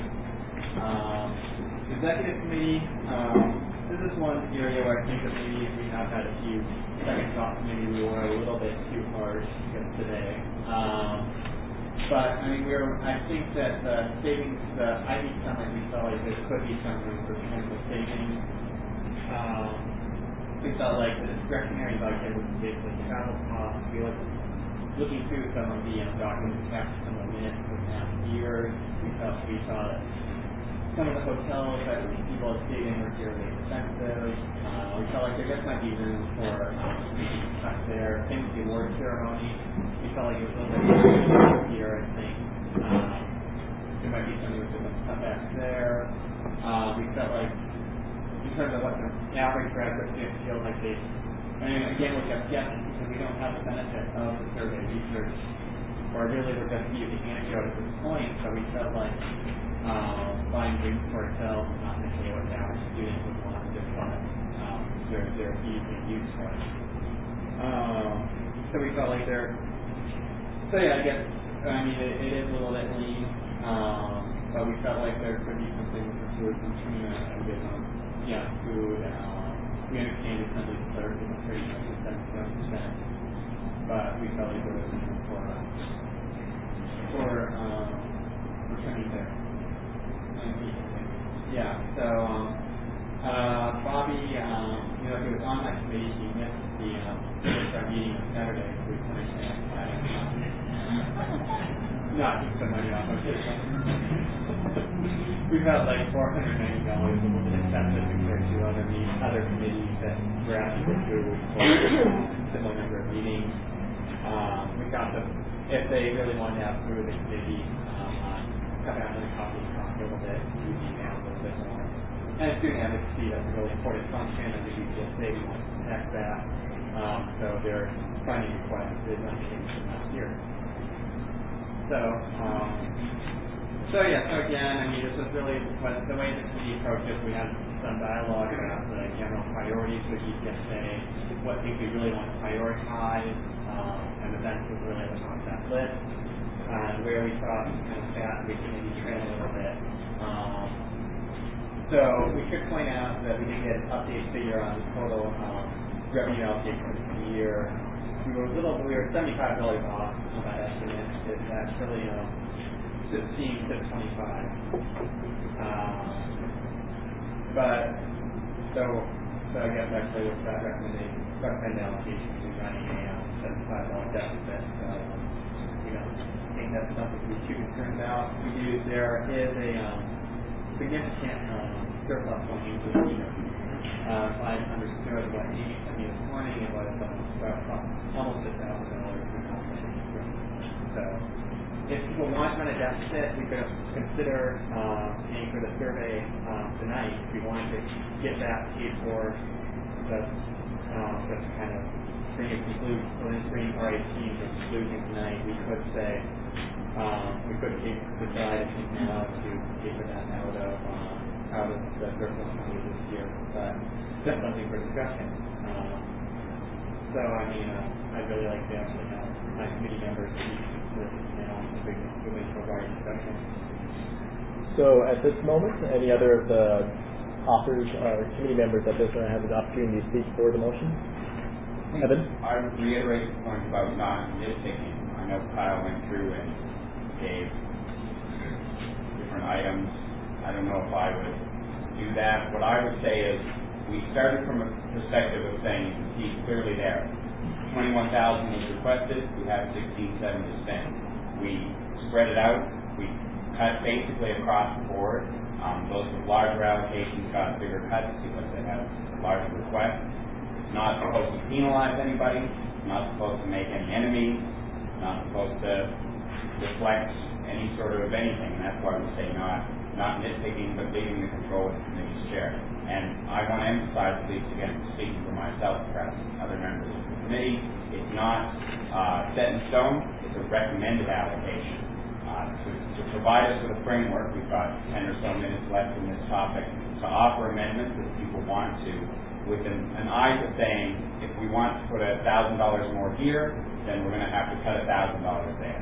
Um, Executive committee, um, this is one area where I think that maybe we have had a few second thoughts, maybe we were a little bit too harsh today. Um, but I mean, we're, I think that the savings, the I D summit, we felt like there could be some room for potential savings. Um, we felt like the discretionary budget was basically travel costs. We looked looking through some of the um, documents, captured some of the minutes from past years. We felt we saw that some of the hotels that people have stayed in were fairly expensive. Uh, we felt like there just might be room for um, cut there. Same with the award ceremony. We felt like it was a little bit here, I think. Um, there might be some room for some cutbacks there. Uh, we felt like in terms of what the average graduate student feels like they, and again, we're just guessing because we don't have the benefit of the survey research, or really we're just using anecdote at this point, so we felt like um, buying drinks for ourselves is not necessarily what the average student would want to just fund um, their, their fees and use for it. Um, so we felt like they're, so yeah, I guess, I mean, it, it is a little bit lean, um, but we felt like there could be something for food from tuna and with, um, yeah, food, um, we understand it's simply served in a thirty to seventy-seven percent, but we felt like there was room for, uh, for, um, for turning there. Yeah, so, um, uh, Bobby, um, you know, he was on that committee, he missed the, um, our meeting on Saturday, so we couldn't understand why. Not keep some money off of it. We've had like four hundred ninety dollars a little bit excessive compared to other meet, other committees that were asking for food for a similar number of meetings. Um, we got them, if they really wanted to have food, they could maybe um, uh, cut down on the coffee cost a little bit, maybe down a little bit more. And student advocacy, that's a really important function of the U C S A, we want to protect that. Um, so their funding request is unchanged from last year. So, um, so yeah, so again, I mean, this was really what, the way the committee approached it. We had some dialogue about the general priorities for U C S A, what things we really want to prioritize, um, and events was really at the top of that list, and where we thought kind of fat we could maybe trail a little bit. Um, so we should point out that we did get an update figure on the total um, revenue allocation for the year. We were a little, we were seventy-five dollars off on that estimate. It's actually um, fifteen to twenty-five. Um, but so, so I guess actually with that recommendation, recommended allocation, we're running a um, seventy-five dollars deficit. So we don't think that's something to be too concerned about. We do. There is a um, significant um, surplus going into the year. Uh, if I understood what Amy sent me this morning, it was um, almost a thousand dollars. So, if people want to run a deficit, we could consider uh, paying for the survey um, tonight. If we wanted to get that paid for, just, um, just kind of bring a conclusion, bring our eighteen to conclusion tonight, we could say um, we could decide now to pay for that out of uh, out of the surplus money this year, but just something for discussion. Um, so, I mean, uh, I'd really like to actually have my committee members speak to this now and bring it into a wider discussion. So, at this moment, any other of the authors or committee members that doesn't have the opportunity to speak for the motion? Evan? I would reiterate the point about not nitpicking. I know Kyle went through and gave different items. I don't know if I would do that. What I would say is we started from a perspective of saying, you can see clearly there, twenty-one thousand was requested, we have sixteen seven to spend. We spread it out, we cut basically across the board. Um, those with larger allocations got bigger cuts because they have larger requests. It's not supposed to penalize anybody, it's not supposed to make any enemies, it's not supposed to deflect any sort of anything, and that's why we say not not nitpicking, but leaving the control with the committee's chair. And I want to emphasize, at least again, speaking for myself, perhaps other members of the committee, it's not uh, set in stone, it's a recommended allocation. Uh, to, to provide us with a framework, we've got ten or so minutes left in this topic, to offer amendments if people want to, with an, an eye to saying, if we want to put a thousand dollars more here, then we're going to have to cut a thousand dollars there.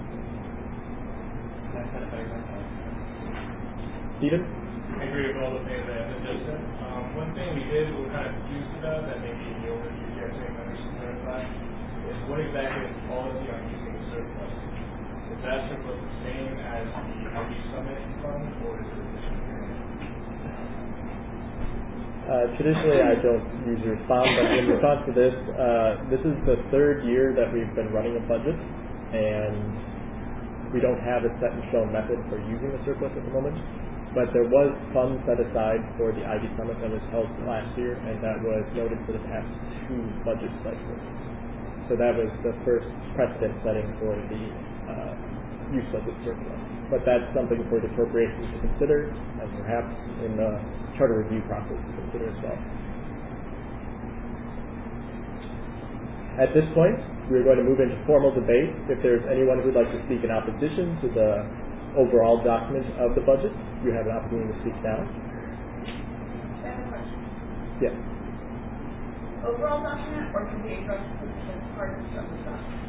Stephen? I agree with all the things that Evan just said. Um, one thing we did, we were kind of confused about, that maybe the overview here to members should clarify, is what exactly is the policy on using the surplus? Is that surplus the same as the I D Summit fund, or is it a different period? Uh, traditionally, I don't usually respond, but in response to this, uh, this is the third year that we've been running a budget, and we don't have a set in stone method for using the surplus at the moment. But there was funds set aside for the I D Summit that was held last year, and that was noted for the past two budget cycles. So that was the first precedent setting for the uh, use of the surplus. but that's something for the appropriations to consider, and perhaps in the charter review process to consider as well. At this point, we're going to move into formal debate. If there's anyone who'd like to speak in opposition to the overall document of the budget, you have an opportunity to speak now. I have a question. Yes. Overall document, or can we address specific parts of the document?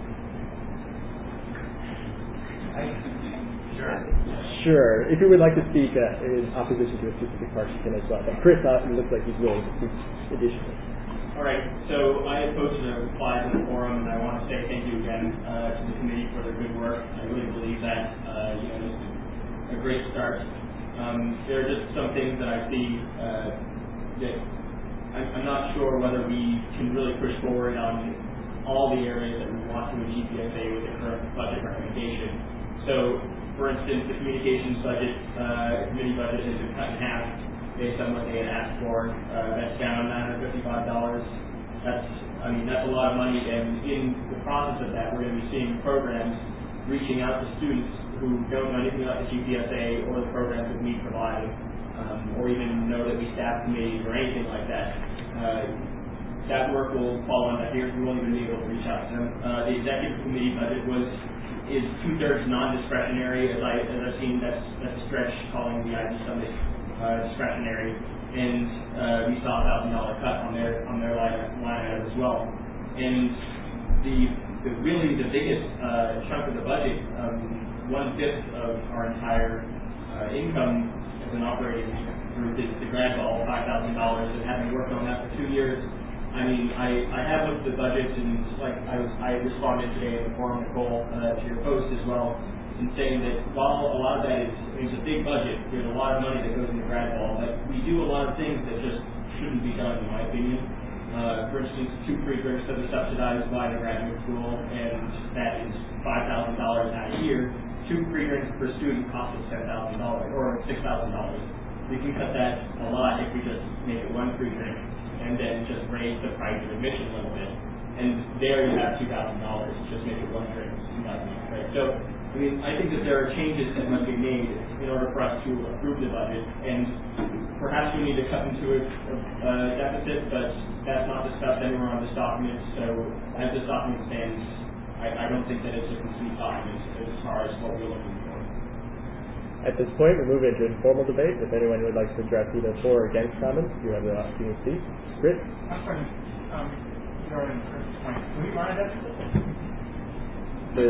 Sure. Sure. If you would like to speak uh, in opposition to a specific part, you can as well. But Chris, uh, it looks like he's willing to speak additionally. All right. So I had posted a reply to the forum, and I want to say thank you again uh, to the committee for their good work. I really believe that uh, you know this is a great start. Um, there are just some things that I see uh, that I'm, I'm not sure whether we can really push forward on all the areas that we want to in G P S A with the current budget recommendation. So, for instance, the communications budget, uh, committee budget has been cut in half based on what they had asked for. Uh, that's down nine hundred fifty-five dollars. That's, I mean, that's a lot of money, and in the process of that, we're going to be seeing programs reaching out to students who don't know anything about the G P S A or the programs that we provide, um, or even know that we staff committees or anything like that. Uh, that work will fall on deaf ears. We won't even be able to reach out to them. Uh, the executive committee budget was is two-thirds non-discretionary. As, I, as I've seen, that's, that's a stretch calling the I D Summit uh, discretionary. And uh, we saw a thousand dollar cut on their on their line, line item as well. And the, the really the biggest uh, chunk of the budget, um, one fifth of our entire uh, income as an operating group is the grant ball, five thousand dollars. And having worked on that for two years, I mean, I, I have looked at the budget, and like I was I responded today in the forum, Nicole, uh, to your post as well, in saying that while a lot of that is it's a big budget, there's a lot of money that goes into grad ball, but we do a lot of things that just shouldn't be done, in my opinion. Uh, for instance, two free drinks that are subsidized by the graduate school, and that is five thousand dollars a year. Two free drinks per student costs us ten thousand dollars or six thousand dollars. We can cut that a lot if we just make it one free drink and then just raise the price of admission a little bit. And there you have two thousand dollars. Just make it one drink, two thousand dollars, right? So, I mean, I think that there are changes that must be made in order for us to approve the budget, and perhaps we need to cut into a, a deficit, but that's not discussed anywhere on this document. So, as this document stands, I, I don't think that it's a complete document as far as what we're looking for. At this point, we move into informal debate. If anyone would like to address either for or against comments, you have the opportunity to speak. Chris? I'm sorry. Um, regarding Chris's point, can we run a deficit? The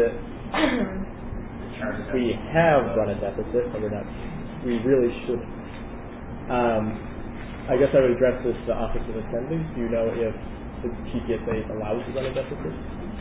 We have run a deficit, but we're not. We really should. Um, I guess I would address this to the Office of Assembly. Do you know if the G P S A is allowed to run a deficit?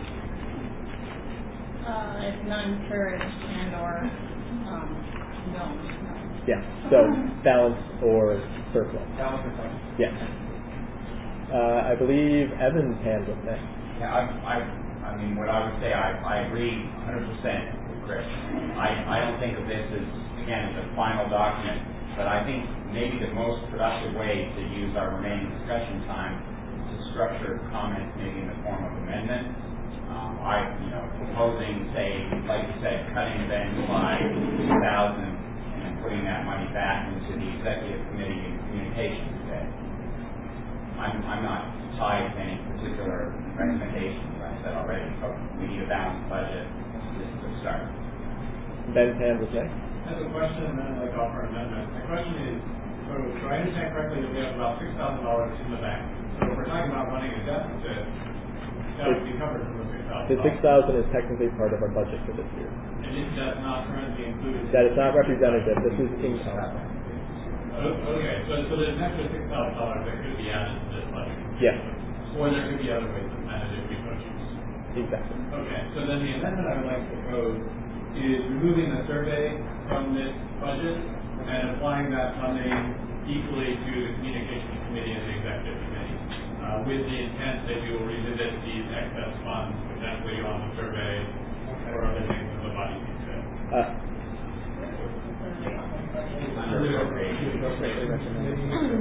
Uh, if non-encouraged and or um, no. Yeah. So balance or surplus. Balance or surplus. Yes. Uh, I believe Evan's hand was next. Yeah, I, I, I mean, what I would say, I, I agree one hundred percent. I, I don't think of this as, again, as a final document, but I think maybe the most productive way to use our remaining discussion time is to structure comments maybe in the form of amendment. Um, I, you know, proposing, say, like you said, cutting events by two thousand and then putting that money back into the executive committee and communications today. I'm, I'm not tied to any particular recommendation, as I said already, but we need a balanced budget. This is a start. Ben's hand was next. I have a question, and then I'd like to offer an amendment. My question is, so do I understand correctly that we have about six thousand dollars in the bank? So if we're talking about running a deficit, that would be covered from the six thousand dollars. The six thousand is technically part of our budget for this year. And it does not currently include. That is not representative. This is income. Okay, so, so there's an extra six thousand dollars that could be added to this budget. Yes. Or there could be other ways to manage it if we so choose. Exactly. Okay, so then the amendment I would like to propose is removing the survey from this budget and applying that funding equally to the communications committee and the executive committee, uh, with the intent that we will revisit these excess funds potentially on the survey or other things that the body needs to. Uh,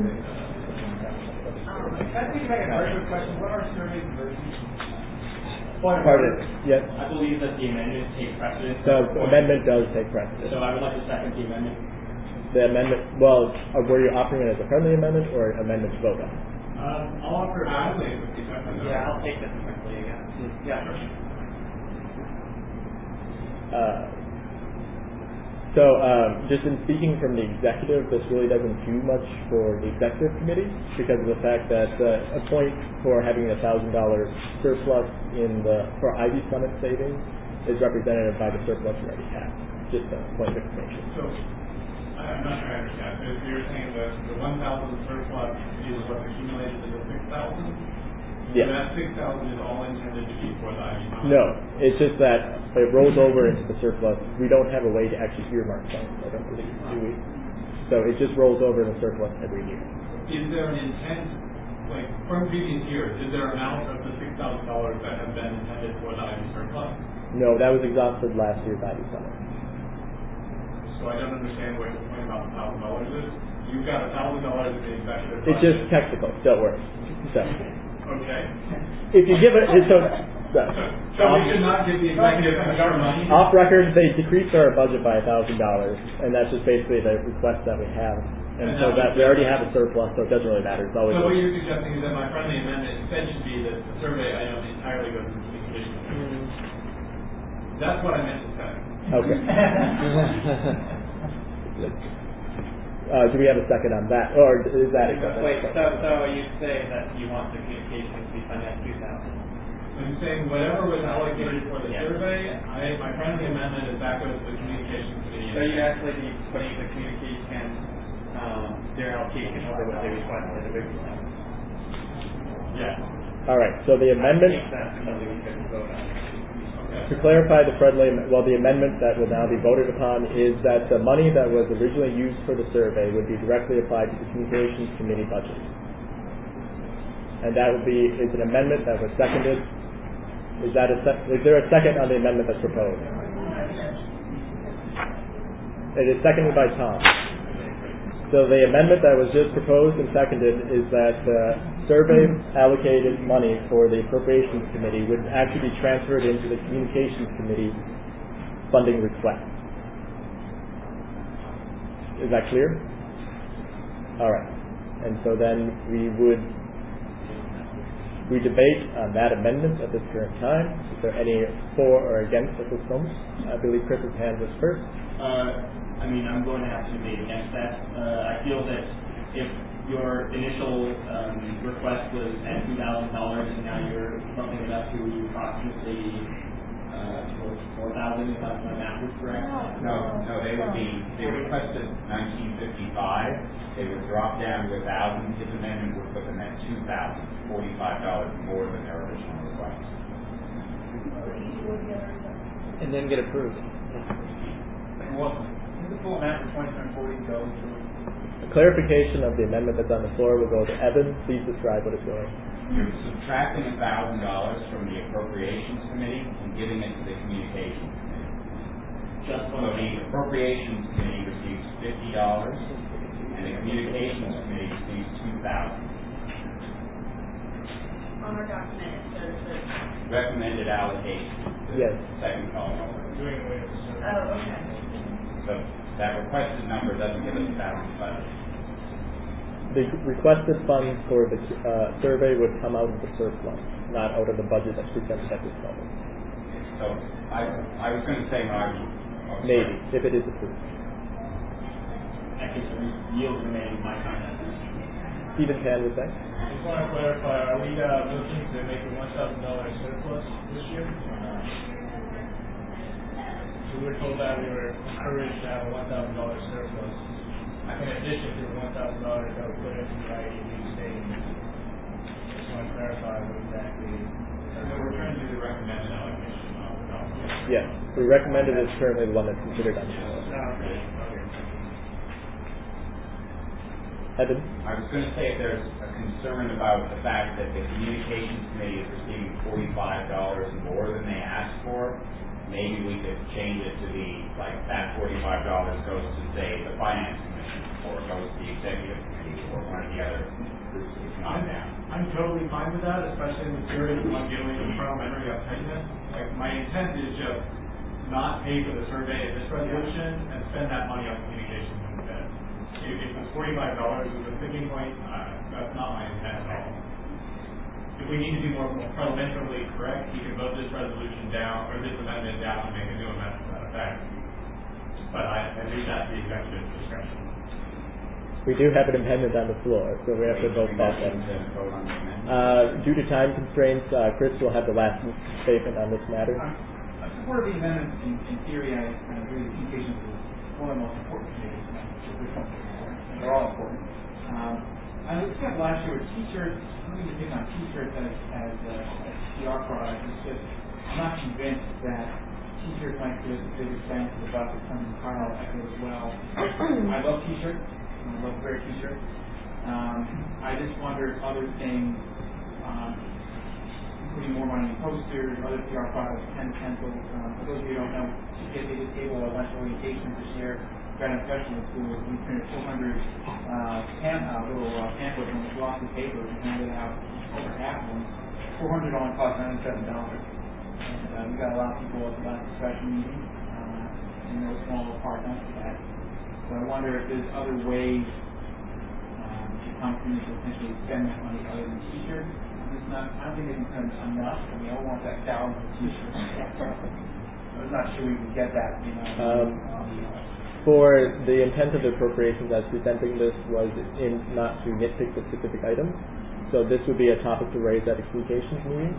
Can I think if I can ask a question? What are surveys versus? Point of Pardon? order. Yes. I believe that the amendment takes precedence. The amendment does take precedence. So I would like to second the amendment. The amendment, well, uh, were you offering it as a friendly amendment or an amendment to vote on? Um, I'll offer it. Yeah, I'll take this quickly again. Yeah, sure. Uh, so, um, just in speaking from the executive, this really doesn't do much for the executive committee because of the fact that uh, a point for having a thousand dollar surplus in the for Ivy Summit savings is represented by the surplus we already have. Just a point of information. So, I'm not sure I understand. So you're saying that the one thousand surplus is what's accumulated to the six thousand? Yeah. So that six thousand is all intended to be for the Ivy Summit? No, it's just that it rolls over into the surplus. We don't have a way to actually earmark funds, I don't believe, do we? So it just rolls over in the surplus every year. Is there an intent, like from previous years, is there an amount of the six thousand dollars that has been intended for the Ivy surplus? No, that was exhausted last year's Ivy Summit. So I don't understand what your point about the thousand dollars is. You've got a thousand dollars in the executive It's just technical, don't worry. So, okay. if you give it, so, so, So we should not give the executive extra money? off record, they decreased our budget by a thousand dollars, and that's just basically the request that we have. And, And so that that was- we already have a surplus, so it doesn't really matter. It's always. So what you're suggesting is that my friendly amendment instead should be that the survey item entirely goes to the communication committee. That's what I meant to say. Okay. Uh, do we have a second on that, or is that accepted? Wait, so, so you say that you want the communications to be funded at two thousand? I'm saying whatever was allocated for the Yeah. survey, I, my friendly amendment is that goes to the communications committee. So you're actually be putting the communication, um, their allocation over what they requested originally? Yeah. All right. So the amendment. I think that's something we could vote on. To clarify the friendly, well, the amendment that will now be voted upon is that the money that was originally used for the survey would be directly applied to the communications committee budget. And that would be, is an amendment that was seconded. Is that a, sec- is there a second on the amendment that's proposed? It is seconded by Tom. So the amendment that was just proposed and seconded is that the survey allocated money for the appropriations committee would actually be transferred into the communications committee funding request. Is that clear? All right. And so then we would we debate on that amendment at this current time. Is there any for or against at this moment? I believe Chris's hand was first. Uh, I mean, I'm going to have to debate against that. Uh, I feel that if your initial um, request was at two thousand dollars and now you're bumping it up to approximately uh, four thousand dollars, if my math is correct. No, no, they would be, they requested nineteen fifty-five, they would drop down to a thousand, his amendment would put them at two thousand, forty-five dollars more than their original request. And then get approved. Well, the full amount for twenty-seven forty goes to. A clarification of the amendment that's on the floor will go to Evan. Please describe what is going. You're subtracting a thousand dollars from the appropriations committee and giving it to the communications committee. Just So the appropriations committee receives fifty dollars and the communications committee receives two thousand. On our document, it says that. Recommended allocation. The Yes. Second column over. Doing away with the survey. Oh, okay. So that requested number doesn't give us a balanced budget. The requested funds for the uh, survey would come out of the surplus, not out of the budget that's presented at this moment. So I, I was going to say when I was. oh, Maybe, if it is approved. I can yield remaining my time. Stephen Pan would say. Just want to clarify, are we uh, looking to make a one thousand dollars surplus this year? We were told that we were encouraged to have a one thousand dollars surplus in addition to the one thousand dollars that we put into the I A B savings. Just want to clarify what exactly. So we're trying to do the recommended allocation of the dollars. Yes, we recommended is currently the one that's considered on the floor. Evan? I was going to say if there's a concern about the fact that the communications committee is receiving forty-five dollars more than they asked for, maybe we could change it to be like that forty-five dollars goes to, say, the finance commission, or goes to the executive committee, or one of the other groups that's not down. I'm totally fine with that, especially in the spirit of like dealing with parliamentary uptightness. Like my intent is just not pay for the survey at this resolution and spend that money on communications instead. If, if it's forty-five dollars is a sticking point, uh, that's not my intent at all. If we need to be more, more parliamentarily correct, you can vote this resolution down or this amendment down and make a new amendment to that effect. But I, I leave that to the executive's discretion. We do have an amendment on the floor, so we have to vote that then. Uh, due to time constraints, uh, Chris will have the last statement on this matter. I'm, I'm supportive of the amendment. In, in theory, I uh, agree that communications is one of the most important committees. And they're all important. Um, I was looking at last year with T-shirts. I'm going to pick on T-shirts as, as a P R product. It's just, I'm not convinced that T-shirts might be a big expense to the buck. It's something Carl echoed as well. I love T-shirts. I love to wear T-shirts. Um, I just wonder if other things, um, including more money in posters, other P R products, pen pencils. Um, for those of you who don't know, T K S A did table a bunch of orientations this year. Grad professional schools, we printed four hundred uh, pan, uh, little uh, pamphlets on glossy paper and handed out over half of them. four hundred only cost ninety-seven dollars. And uh, we got a lot of people at the last discussion meeting, uh, and no small part done for that. So I wonder if there's other ways um, the company to potentially spend that money other than T-shirts. It's not, I don't think they can spend enough. I mean, I don't want that thousand T-shirts. I'm not sure we can get that, you know. Um, for the intent of the appropriations as presenting this was in not to nitpick the specific items. So this would be a topic to raise at a communications meeting.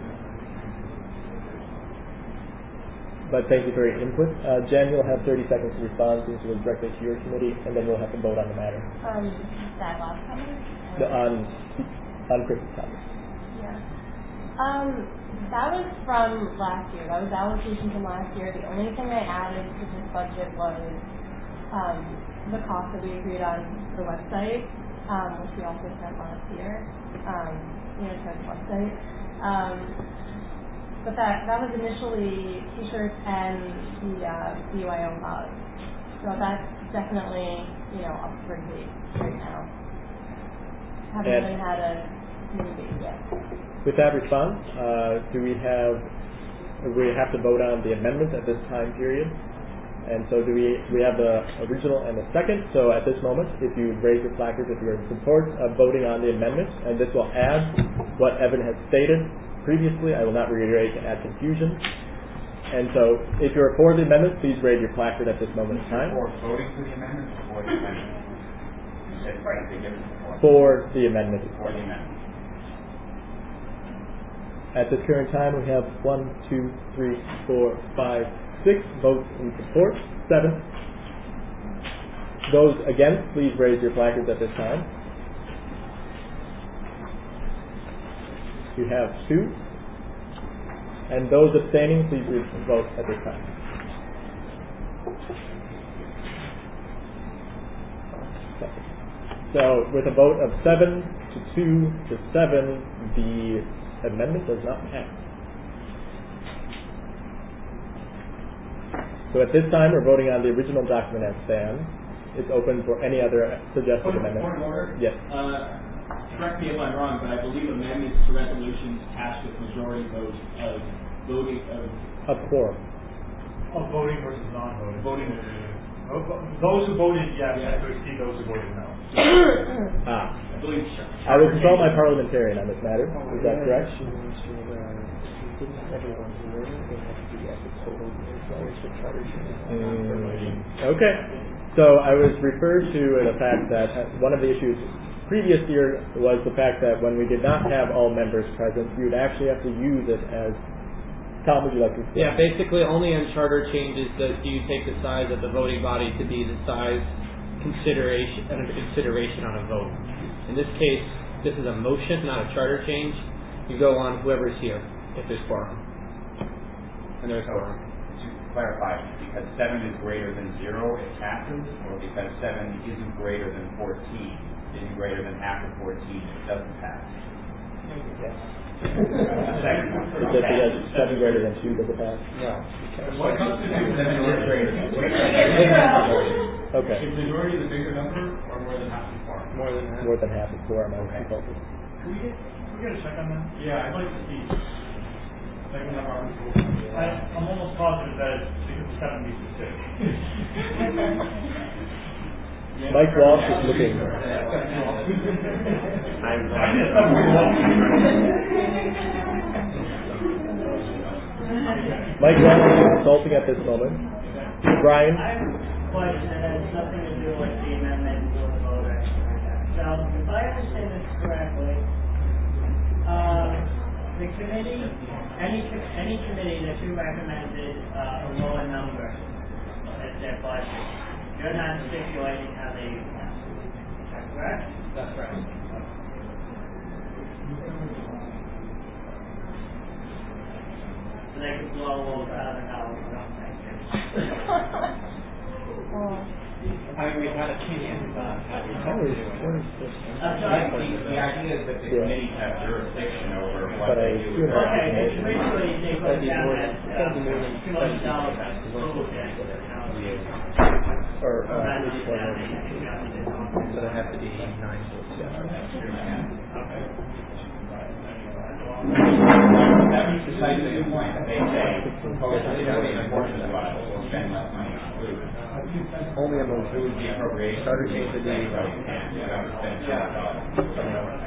But thank you for your input. Uh, Jen, you'll have thirty seconds to respond since it was directly to your committee, and then we'll have to vote on the matter. Um, that last comment? The, on, on Chris's topic. Yeah. Um, that was from last year. That was allocation from last year. The only thing I added to this budget was um, the cost that we agreed on the website, um, which we also sent last year. Um, you know, the website. Um, But that, that was initially T-shirts and the uh, B Y O mug. So that's definitely, you know, up for debate right now. Haven't And even had a movie yet. with that response, uh, do we have, we have to vote on the amendment at this time period? And so do we, we have the original and the second. So at this moment, if you raise your placard, if you're in support of voting on the amendment, and this will add what Evan has stated previously, I will not reiterate to add confusion. And so, if you're for the amendment, please raise your placard at this moment in time. For voting for the amendment or for the amendment? You said right. For the amendment. For the amendment. At this current time, we have one, two, three, four, five, six votes in support. Seven. Those against, please raise your placards at this time. You have two. And those abstaining, please vote at this time. So, with a vote of seven to two to seven, the amendment does not pass. So at this time, we're voting on the original document as stands. It's open for any other suggested Point, amendment. point of order. Yes. Uh, correct me if I'm wrong, but I believe amendments to resolutions pass with majority vote of voting of A quorum. Oh, voting versus non-voting. voting. Oh, vo- Those who voted yes Yeah. have to exceed those who voted no. Ah. I believe so. I will consult my parliamentarian on this matter. Is that correct? Mm, okay. So I was referred to the fact that one of the issues previous year was the fact that when we did not have all members present, you would actually have to use it as. Tom, would you like to explain? Yeah, basically only on charter changes does do you take the size of the voting body to be the size consideration under consideration on a vote. In this case, this is a motion, not a charter change. You go on whoever's here if there's quorum. And there's quorum. To clarify, because seven is greater than zero, it passes, or because seven isn't greater than fourteen, isn't greater than half of fourteen, it doesn't pass. Yes. Second one. Is it because seven greater than two does it pass? No. What constitutes Seven is greater than Okay. Is majority the bigger number or more than half the quorum? More than that. More than half is quorum, I was Okay. consulted. Can we get we get a check on that? Yeah, I'd like to see. Checking out Robert's rules. I, I'm almost positive that it's because of seventy-six. Mike Walsh is looking. I'm Mike Walsh is consulting at this moment. Brian? I have a question that has nothing to do with the amendment or the vote or anything like that. So, if I understand this correctly, uh, the committee, any any committee that you recommended uh, a lower number as their budget, you're not stipulating how they use that. Is that correct? That's right. So they could blow a thousand dollars or something. I mean, we've had opinions on how we How is, what is this? The, the idea is that the Yeah. committees have jurisdiction over what But I they do. assume that- Okay, it's basically they put That'd be down more- that that'd be more than two million dollars seventy. approval tax. Or, uh, Rather which than one? that, they adjusted it. So they have to be nine votes. That means precisely the point that they say, propose to donate a portion of it, we'll spend less money on food. Only a motion. It would be appropriation. Starter change the day. So you can't, you have to spend two hundred dollars.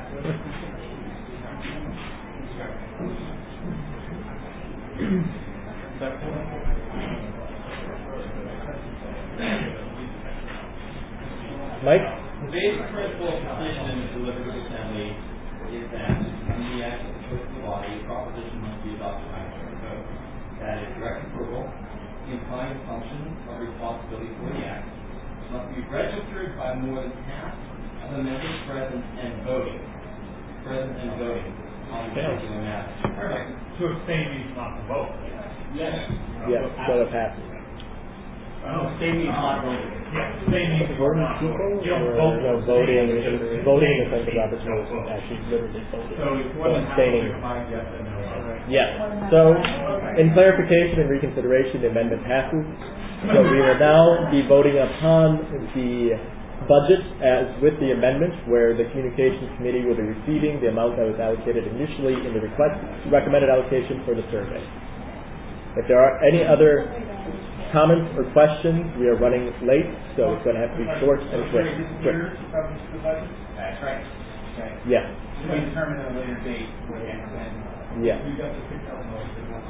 Mike? The basic principle of petition in the deliberative assembly is that in the act of the body, a proposition must be adopted by a vote. That is direct approval, the implied assumption of responsibility for the act, must be registered by more than half of the members present and voting. Present and voting on the particular matter. Perfect. To abstain means not to vote. Yes. Yes, so it passes. No, abstain means not voting. Yeah, abstain means Voting not people? voting. You don't Or, vote. no, voting, voting in the sense of Robert's rules is actually literally voting. So it's So more than half of abstaining. the combined yes and no. Yes. So, in clarification and reconsideration, the amendment passes. So we will now be voting upon the budget as with the amendment, where the communications committee will be receiving the amount that was allocated initially in the request recommended allocation for the survey. If there are any other comments or questions, we are running late, so it's going to have to be short and quick. quick. That's right. Okay. Yes. We determine at a later date when. Yes. We got the six thousand dollars.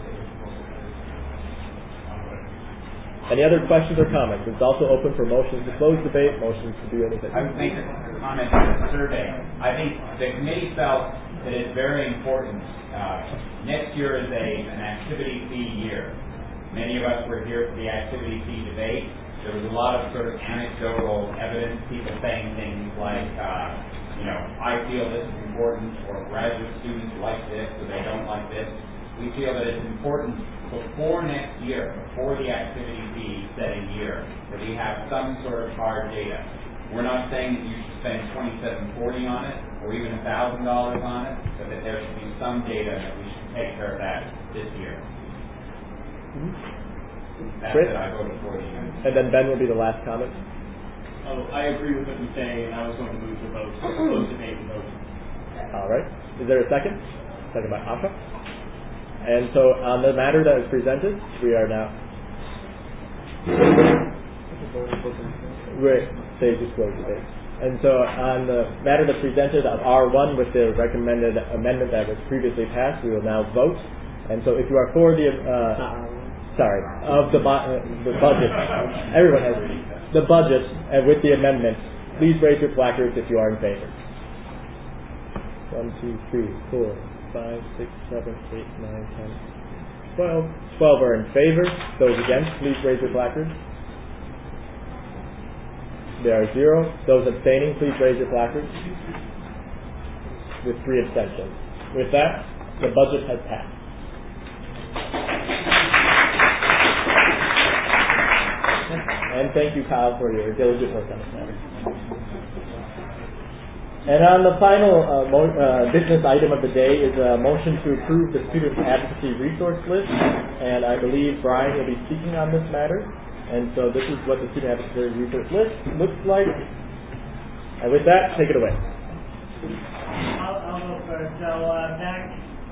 Any other questions or comments? It's also open for motions to close debate, motions to do anything. I would make a comment on the survey. I think the committee felt that it's very important. Uh, next year is a an activity fee year. Many of us were here for the activity fee debate. There was a lot of sort of anecdotal evidence, people saying things like, uh, you know, I feel this is important, or graduate students like this, or they don't like this. We feel that it's important before next year, before the activity fee setting year, that we have some sort of hard data. We're not saying that you should spend twenty-seven forty on it, or even a thousand dollars on it, but that there should be some data that we should take care of that this year. That's Great. that I voted for the amendment. And then Ben will be the last comment. Oh, I agree with what you say, and I was going to move the vote, close debate and vote. All right. Is there a second? Second by Asha. And so on the matter that was presented, we are now. Wait, they just closed debate. And so on the matter that's presented of R one with the recommended amendment that was previously passed, we will now vote. And so if you are for the, uh, sorry, of the, bu- uh, the budget, everyone has the budget and with the amendment, please raise your placards if you are in favor. One, two, three, four, five, six, seven, eight, nine, ten, twelve. Twelve are in favor. Those against, please raise your placards. There are zero. Those abstaining, please raise your placards. With three abstentions. With that, the budget has passed. And thank you, Kyle, for your diligent work on this matter. And on the final uh, mo- uh, business item of the day is a motion to approve the Student Advocacy Resource List. And I believe Brian will be speaking on this matter. And so this is what the Student Advocacy Resource List looks like. And with that, take it away. I'll, I'll go Member. So uh, back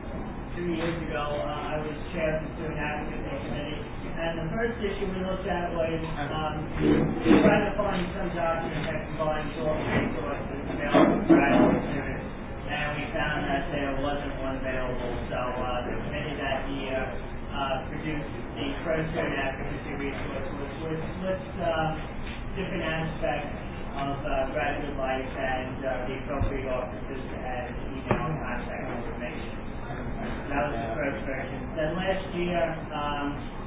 two years ago, uh, I was chair of the Student Advocacy Committee, and the first issue we looked at was um, trying to find some document that combines all the resources available for graduate students, and we found that there wasn't one available. So uh, the committee that year uh, produced the first Student Advocacy resource, which was lists uh, different aspects of uh, graduate life and uh, the appropriate offices and email and contact information. That was the first version. Then last year, um,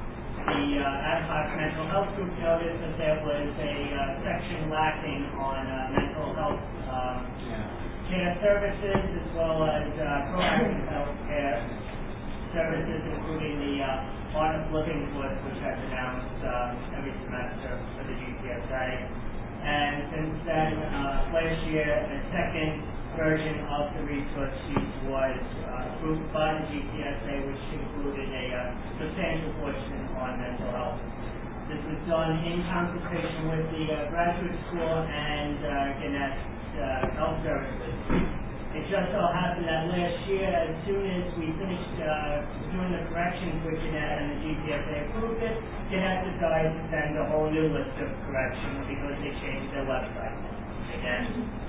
the uh, ad hoc mental health group noticed that there was a uh, section lacking on uh, mental health um, care services as well as uh, proactive health care services, including the uh, Art of Living course, which I've announced um, every semester for the G P S A. And since then, uh, last year, a second version of the resource sheet was uh, approved by the G P S A, which included a uh, substantial portion on mental health. This was done in consultation with the uh, graduate school and uh, Gannett uh, Health Services. It just so happened that last year, as soon as we finished uh, doing the corrections with Gannett and the G P S A approved it, Gannett decided to send a whole new list of corrections because they changed their website again.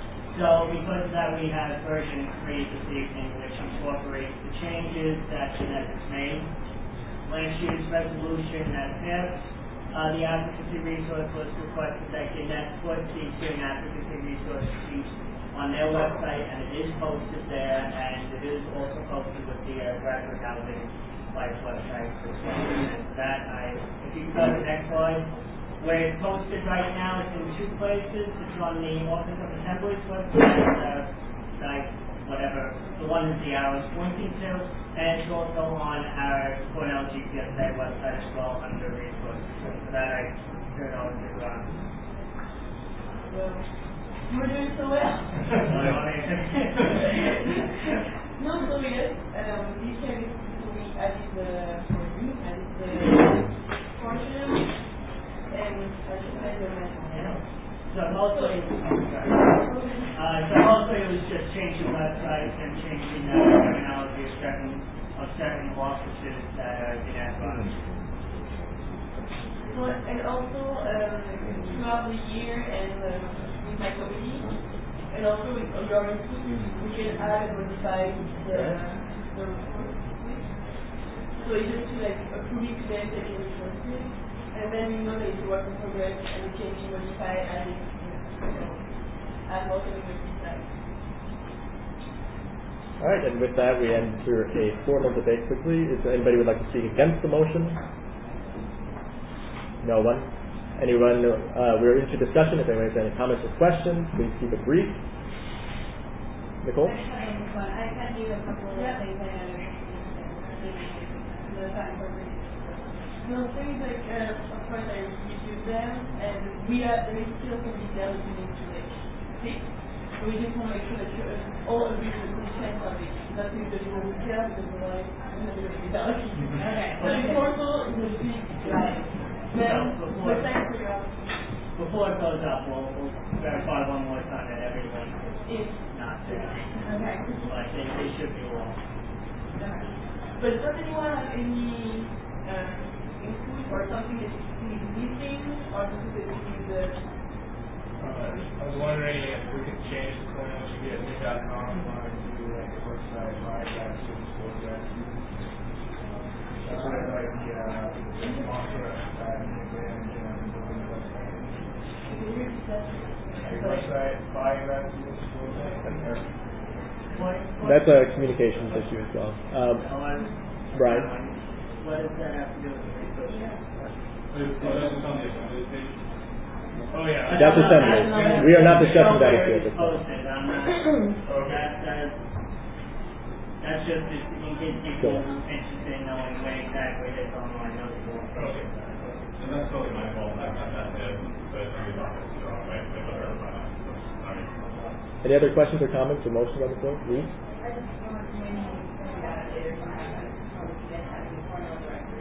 So because of that, we have version three this evening, which incorporates the changes that Gannett has made. Last year's resolution that passed, uh, the advocacy resource was requested that Gannett put the student advocacy resource sheet on their website, and it is posted there, and it is also posted with the uh, Graduate Housing Life website as well. And that, I, if you go to the next slide, where it's posted right now, it's in two places. It's on the Office of Assembly's website, uh, site, whatever, the one that the arrow is pointing to, and it's also on our Cornell G P S A website as well under resources. So for that, I turn over to Ron. We're doing so well. No, so yes, um, this year we added the we added the portion, and as you said, the mental health. So mostly, uh, so mostly it was just changing websites and changing the terminology of certain of certain offices that are in advance. So, and also um, throughout the year and uh, my committee, and also with your input, we can add and modify the, the report. So it's just to like approve it today, take it resources, and then we know that it's a work in progress, and we can modify as it add more to the website. All right, and with that, we enter a formal debate quickly. Is there anybody who would like to speak against the motion? No one? Anyone, uh, we're into discussion. If anyone has any comments or questions, please keep it brief. Nicole? I sent you a couple of things I know. No, things like, uh, of course, I reviewed them, and we are, there is still some details we need to like, fix. So we just want to make sure that you all agree with the content of it. Not with the little details, because we want to do it without it. Okay. So the portal is a big slide. Then, before, the time for your before it goes up, we'll, we'll verify one more time that every link is not there. Okay. But they, they should be all. But does anyone have any um, input or something that is missing, or something that is the... Uh, I was wondering if we could change the Cornell G P S A dot com line to like a website by that student school address. That's what I'd like the uh, sponsor at the advantage and building the website. A website by that student school address. That's a communications issue as well. Um, Brian? What does that have to do with the resource? Oh, yeah. That's assembly. We are not discussing that issue at this point. That's just in case people are interested in knowing where exactly it is online. Okay. And that's totally my fault. I'm not that bad, but it's not the wrong way. Any other questions or comments or motions on the floor? Lee? I just want to maybe think about it later from how we can get having a formal director.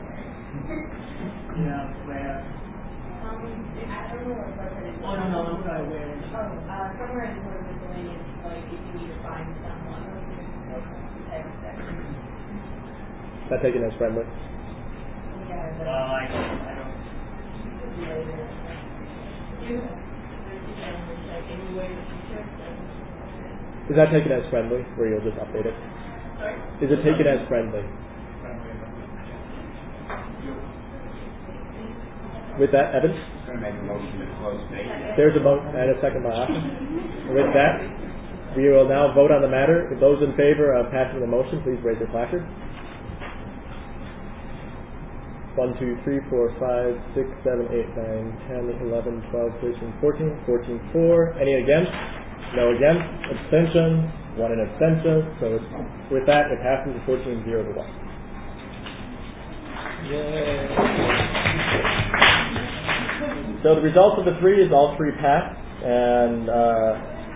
Yeah, where? Um, I don't know what website it's Oh, no, no, I'm sorry. know where. Oh, uh, somewhere in sort of miscellaneous, like if you need to find someone or text section. Is that taken as friendly? Yeah. Well, I, I don't. Later. You, there's like any way to check them. Is that taken as friendly, where you'll just update it? Sorry? Is it taken as friendly? With that, Evan? I'm going to make a motion to close debate. There's a vote and a second by Austin. With that, we will now vote on the matter. Those in favor of passing the motion, please raise your placard. one, two, three, four, five, six, seven, eight, nine, ten, eleven, twelve, thirteen, fourteen, fourteen, four. Any against? No against. Abstention? One in abstention. So it's, with that, it passes fourteen zero to one. So the result of the three is all three passed, and uh,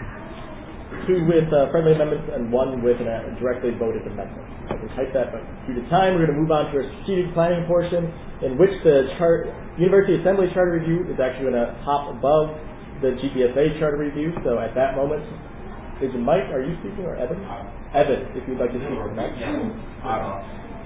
two with uh, friendly amendments and one with a uh, directly voted amendment. I can type that, but due to time, we're going to move on to our strategic planning portion, in which the chart, University Assembly Charter Review is actually going to hop above the G P S A Charter Review. So at that moment, is it Mike? Are you speaking, or Evan? Evan, if you'd like to speak. Yeah. Uh,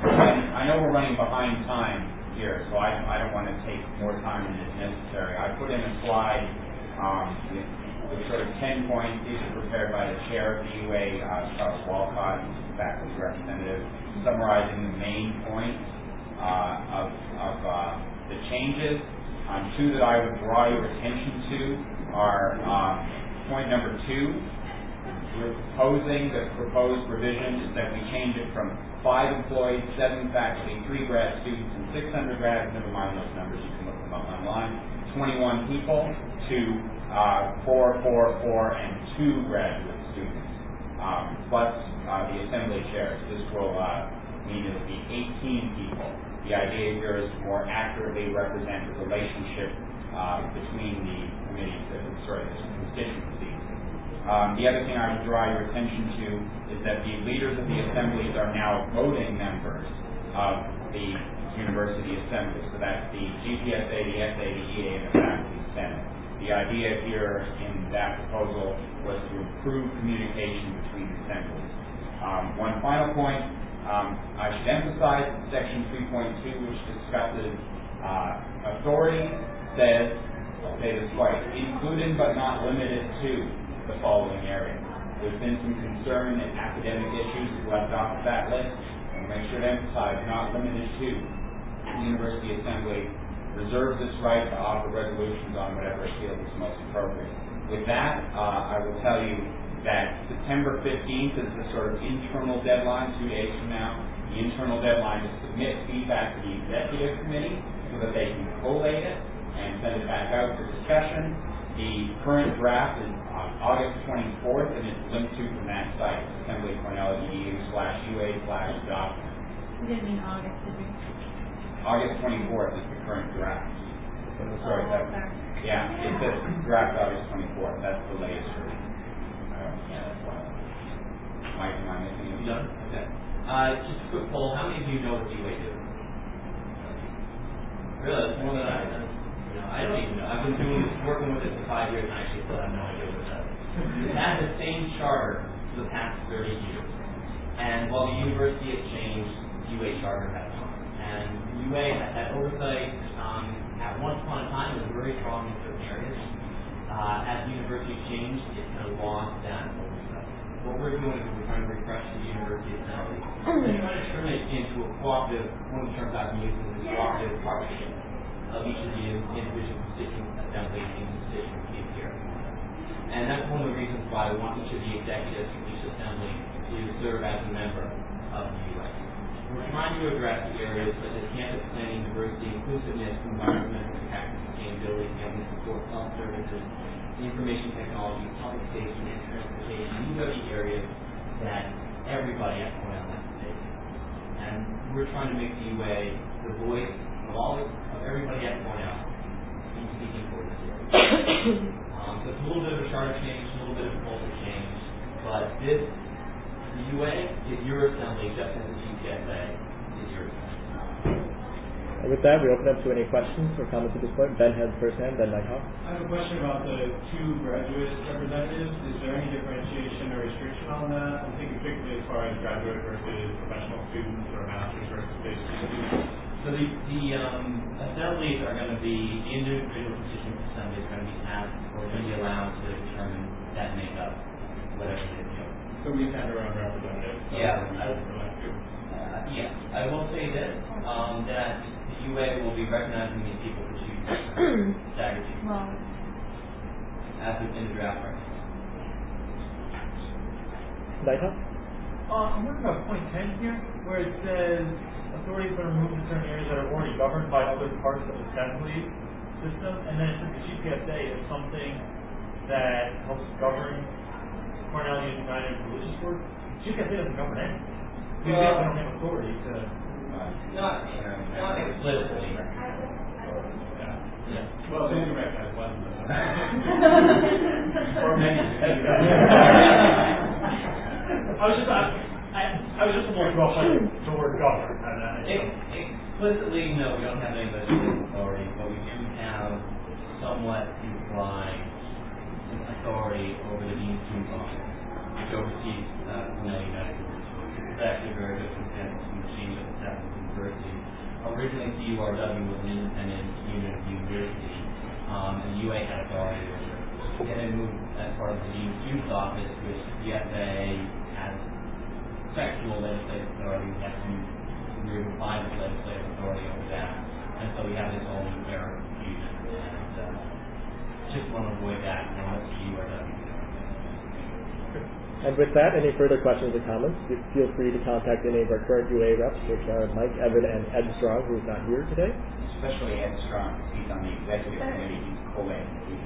I know we're running behind time here, so I, I don't want to take more time than is necessary. I put in a slide um, with, with sort of ten points. These are prepared by the chair of the U A, uh, Charles Walcott, faculty representative, summarizing the main points uh, of, of uh, the changes. Um, two that I would draw your attention to are um, point number two. We're proposing the proposed revision is that we change it from five employees, seven faculty, three grad students, and six undergrads. Never mind those numbers; you can look them up online. twenty-one people to uh, four, four, four, and two graduate students, um, plus uh, the assembly chairs. This will uh, mean it will be eighteen people. The idea here is to more accurately represent the relationship uh, between the committees, uh, sorry, the constituencies. Um, the other thing I would draw your attention to is that the leaders of the assemblies are now voting members of the University Assembly. So that's the G P S A, the S A, the E A, and the Faculty Senate. The idea here in that proposal was to improve communication between assemblies. Um, one final point, um, I should emphasize section three point two, which discusses uh, authority, says, I'll say this twice, including but not limited to the following areas. There's been some concern that academic issues is left off of that list, and we'll make sure to emphasize not limited to. The University Assembly reserves this right to offer resolutions on whatever it feels is most appropriate. With that, uh, I will tell you that September fifteenth is the sort of internal deadline, two days from now. The internal deadline to submit feedback to the executive committee so that they can collate it and send it back out for discussion. The current draft is on August twenty-fourth, and it's linked to from that site, assembly cornell dot e d u slash u a slash document. We didn't mean August, did we? August twenty-fourth is the current draft. Sorry, oh, that, okay. yeah, it says draft August twenty-fourth. That's the latest version. Uh, yeah, that's why. Mike, am I missing anything? Done? Okay. Uh, just a quick poll. How many of you know what U A do? Really? That's more than I do. I don't even know. I've been doing this, working with it for five years, and I actually still have no idea what it does. It had the same charter for the past thirty years. And while the university has changed, the U A charter has not. And U A had that oversight um, at once upon a time was very strong in certain areas. Uh, as the university changed, it kind of lost that oversight. What we're doing is we're trying to refresh the university assembly. We're trying to turn it into a cooperative, one of the terms I've been using is a cooperative partnership of each of the individual constituent assemblies and constituencies here. And that's one of the reasons why we want each of the executives from each assembly to serve as a member of the U A. We're trying to address the areas such as campus planning, diversity, inclusiveness, environmental impact, sustainability, family support, health services, information technology, public safety, and transportation. These are the areas that everybody at Cornell has to take. And we're trying to make the U A the voice of all of everybody at Cornell in speaking for this area. um, so it's a little bit of a charter change, a little bit of a culture change, but this, the U A is your assembly just as the G P S A is your assembly. And with that, we open up to any questions or comments at this point. Ben has first hand, then Nighthawk. I have a question about the two graduate representatives. Is there any differentiation or restriction on that? I'm thinking particularly as far as graduate versus professional students or master's versus basic students. So the, the um, assemblies are going to be, the individual constituent assemblies are going to be asked or going to be allowed to determine that makeup, whatever they do. So we tend around representatives. So yeah. I, uh, yes. I will say this, um, that the U A will be recognizing these people for two staggered two. Well. As is in the draft right. Nighthawk? Uh, I'm wondering about point ten here, where it says authorities are removed in certain areas that are already governed by other parts of the assembly system, and then it says the G P S A is something that helps govern Cornell United Religious Board. G P S A doesn't govern anything. We Well, don't have authority to. Uh, not, not explicitly. Yeah. Yeah. Well, they do recognize one. Or maybe. I was just, I, I, I was just more about like the word govern. And, uh, Explicitly, no, we don't have any legislative authority, but we do have somewhat implied authority over the Dean's Student Office, which oversees uh, Cornell United Religious Board. It's actually a very good example from the change at the Stafford University. Originally, C U R W was an independent unit of the university, um, and the U A had authority over it. Then it moved as part of the Dean's Student Office, which the F A has sexual legislative authority. We have to refine the legislative authority over that, and so we have this whole era of confusion. And uh, just want to avoid that. You know, C U R W. And with that, any further questions or comments, feel free to contact any of our current U A reps, which are Mike, Evan, and Ed Strong, who is not here today. Especially Ed Strong, he's on the executive committee, he's co-ed.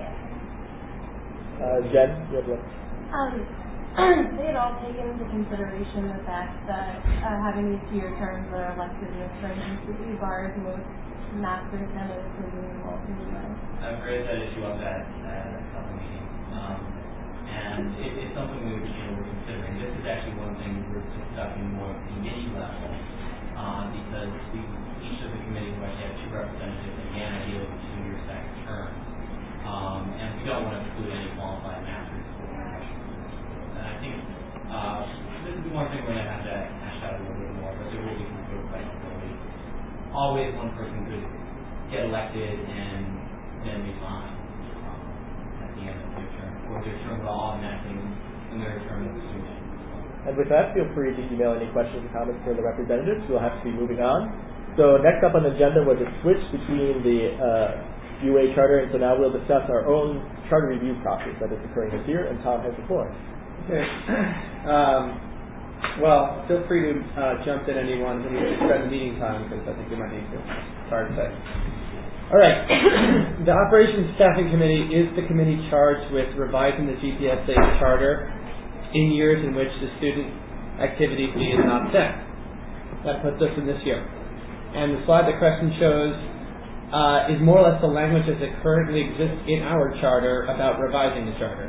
Uh, Jen, you have one. Um, they had all taken into consideration the fact that uh, having these two-year terms that are elected with presidency bars most master senators from being involved in the U S. I've raised that issue up at uh, a couple meetings, um, and it, it's something we you know, we're considering. This is actually one thing we're discussing more at the committee level, uh, because we, each of the committees will actually have two representatives, again, ideally with two-year second terms, um, and we don't want to exclude any qualified masters for professionals. And I think uh, this is one thing we're going to have to hash out a little bit more, but there will be some sort of flexibility. Always one person could get elected and then resign um, at the end of their term, or their term will automatically when their term is soon. And with that, feel free to email any questions or comments for the representatives. We'll have to be moving on. So next up on the agenda was a switch between the uh, U A charter, and so now we'll discuss our own charter review process that is occurring this year, and Tom has the floor. Okay. Um, well, feel free to uh, jump in, anyone, when you spend the meeting time, because I think you might need to. It's hard to say. All right. The Operations Staffing Committee is the committee charged with revising the G P S A charter in years in which the student activity fee is not set. That puts us in this year. And the slide the question shows uh, is more or less the language as it currently exists in our charter about revising the charter.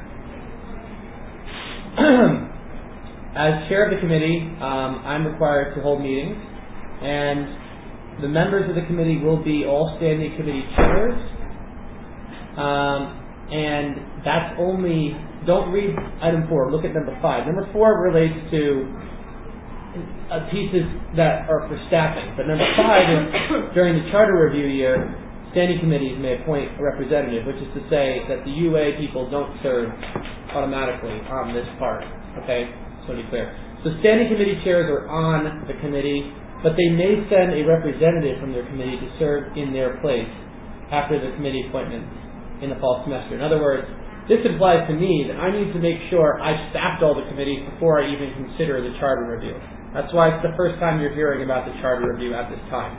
As chair of the committee, um, I'm required to hold meetings, and the members of the committee will be all standing committee chairs, um, and that's only, don't read item four, look at number five. Number four relates to uh, pieces that are for staffing, but number five is during the charter review year, standing committees may appoint a representative, which is to say that the U A people don't serve automatically on this part. Okay, so to be clear. So standing committee chairs are on the committee, but they may send a representative from their committee to serve in their place after the committee appointments in the fall semester. In other words, this implies to me that I need to make sure I've staffed all the committees before I even consider the charter review. That's why it's the first time you're hearing about the charter review at this time.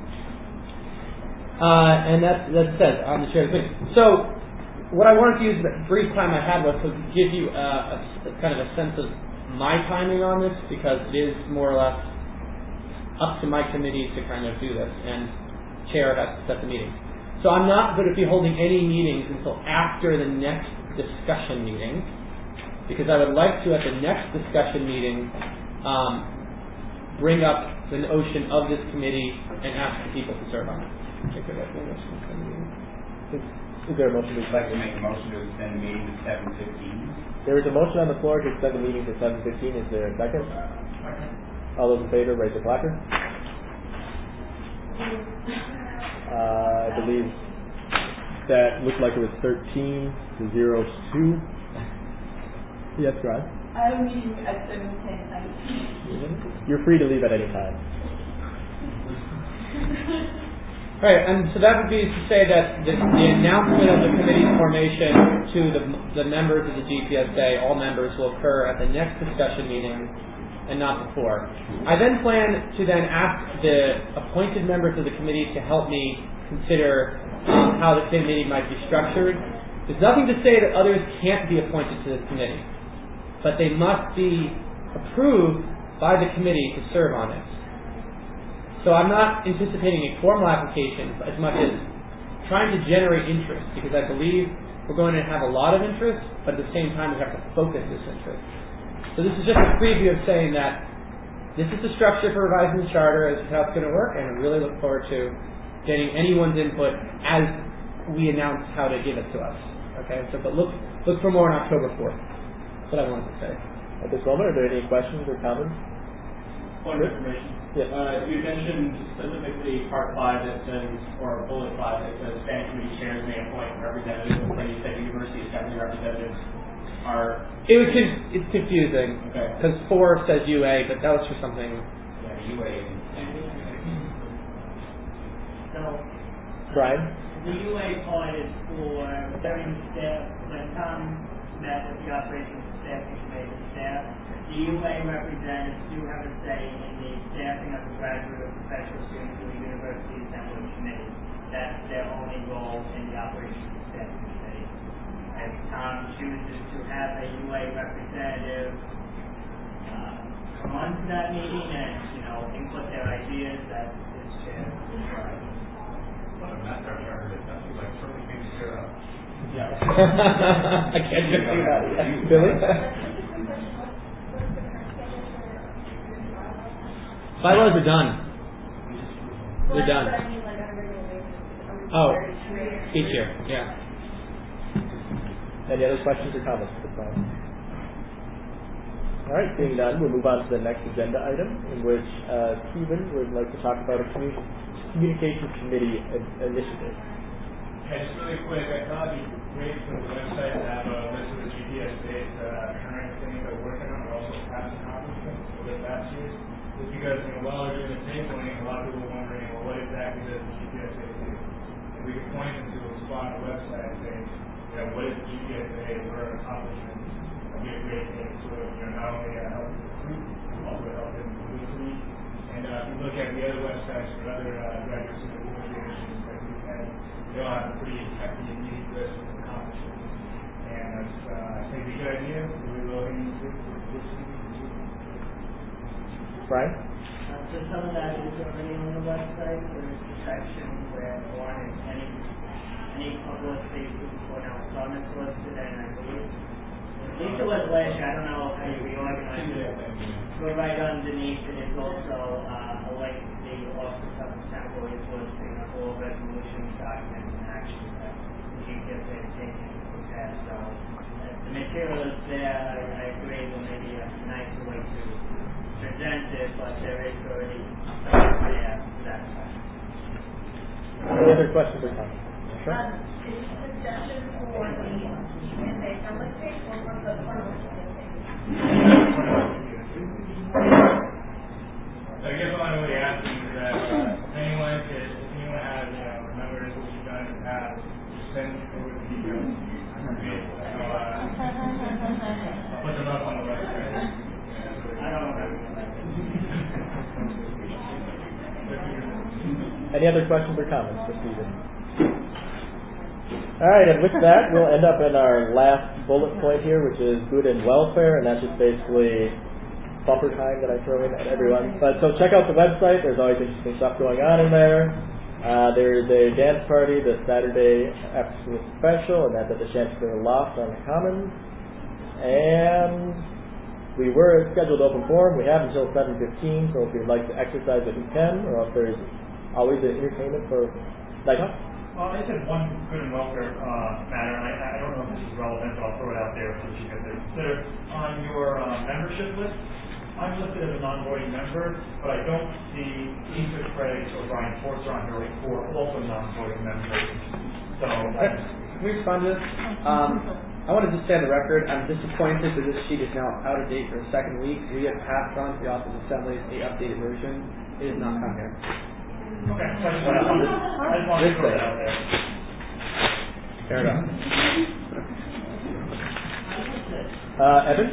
Uh, and that's, that says on the chair of the committee. So, what I wanted to use the brief time I had was to give you a, a, a kind of a sense of my timing on this, because it is more or less up to my committee to kind of do this, and chair has to set the meeting. So I'm not going to be holding any meetings until after the next discussion meeting, because I would like to, at the next discussion meeting, um, bring up the notion of this committee and ask the people to serve on it. Is, is there a motion to I'd like to make a motion to extend the meeting to seven fifteen. There is a motion on the floor to extend the meeting to seven fifteen. Is there a second? Second. All those in favor, raise your placard. Uh, I believe that looked like it was thirteen to zero two. Yes, go ahead. I have a meeting at seven ten. You're free to leave at any time. Right, and so that would be to say that the, the announcement of the committee's formation to the, the members of the G P S A, all members, will occur at the next discussion meeting and not before. I then plan to then ask the appointed members of the committee to help me consider um, how the committee might be structured. There's nothing to say that others can't be appointed to this committee, but they must be approved by the committee to serve on it. So I'm not anticipating a formal application as much as trying to generate interest, because I believe we're going to have a lot of interest, but at the same time we have to focus this interest. So this is just a preview of saying that this is the structure for revising the charter as to how it's going to work, and I really look forward to getting anyone's input as we announce how to give it to us. Okay, so but look look for more on October fourth. That's what I wanted to say. At this moment, are there any questions or comments? Point of information. Yes. Uh, you mentioned specifically part five that says, or bullet five that says standing committee chairs may appoint representatives, and then you said university assembly representatives are. It was con- it's confusing because okay. four says U A, but that was for something. Yeah, U A and standing committee. So, Brian? the U A part is for during staff, when Tom met with the operations staffing committee and staff, the U A representatives do have a say in the staffing of the graduate or professional students for the university assembly committee. That's their only role in the operations staffing committee. If Tom chooses to have a U A representative uh, come on to that meeting and, you know, input their ideas, that's his chair. But I'm not very sure that that's like certainly things clear up. Yeah. I can't just do that. Billy? Bylaws are done. They're done. Oh, each year, yeah. Any other questions or comments at this time? All right, seeing none, we'll move on to the next agenda item, in which uh, Stephen would like to talk about a commu- communications committee in- initiative. Okay, just really quick, I thought it'd be great for the website to have a list of the G P S A's uh, current things they're working on, but also past accomplishments over the past years. Just because, you know, while we're doing the tabling, a lot of people are wondering, well, what exactly does the G P S A do? And we can point them to a spot on the website and say, you know, what is the G P S A, what are our accomplishments? That'd be a great thing to, you know, not only uh, help recruit, but also help them move through. And uh, if you look at the other websites for other uh, graduate student organizations that we've had, they all have a pretty hefty and unique list of accomplishments. And that's, uh, I think, a good idea. Really low-hanging fruit for this Brian? Uh, so some of that is already on the website. There's a section where one is any any publicity for now summits listed, and I believe at least it was last year. I don't know how you reorganized it. But right underneath it is also uh, a link to the Office of Assembly listing of all resolutions, documents, and actions that the G P S A has taken to pass. So uh, the material is there. I, I agree. There may be a nicer way to present it, but there is already something there for that effect. Any other questions or comments? Sure. Um, is this discussion for the G P S A assembly page or for the parliament page? I guess what I'm really asking is that uh, if anyone could, if anyone has, you know, remembers what you've done in the past, just send me over the details. So, uh, I'll put them up on the website. I don't remember. Any other questions or comments for Stephen? All right, and with that, we'll end up in our last bullet point here, which is good and welfare, and that's just basically buffer time that I throw in at everyone. But so check out the website. There's always interesting stuff going on in there. Uh, there is a dance party this Saturday after school special, and that's at the Chanticleer Loft on the Commons. And we were scheduled open forum. We have until seven fifteen, so if you'd like to exercise it, you can, or if there's always an entertainment for Nighthawk. Uh, I just had one good and welfare uh, matter, and I, I don't know if this is relevant, but I'll throw it out there so you guys consider. On your uh, membership list, I'm listed as a non-voting member, but I don't see Lisa Craig or Brian Forster on here, who are also non-voting members. So, Can we respond to this? Um, I want to just say on the record, I'm disappointed that this sheet is now out of date for the second week. We have passed on to the Office of Assemblies a updated version. It is not come here. Okay, so I just want to, I just want to throw it out there. Fair enough. Uh, Evan?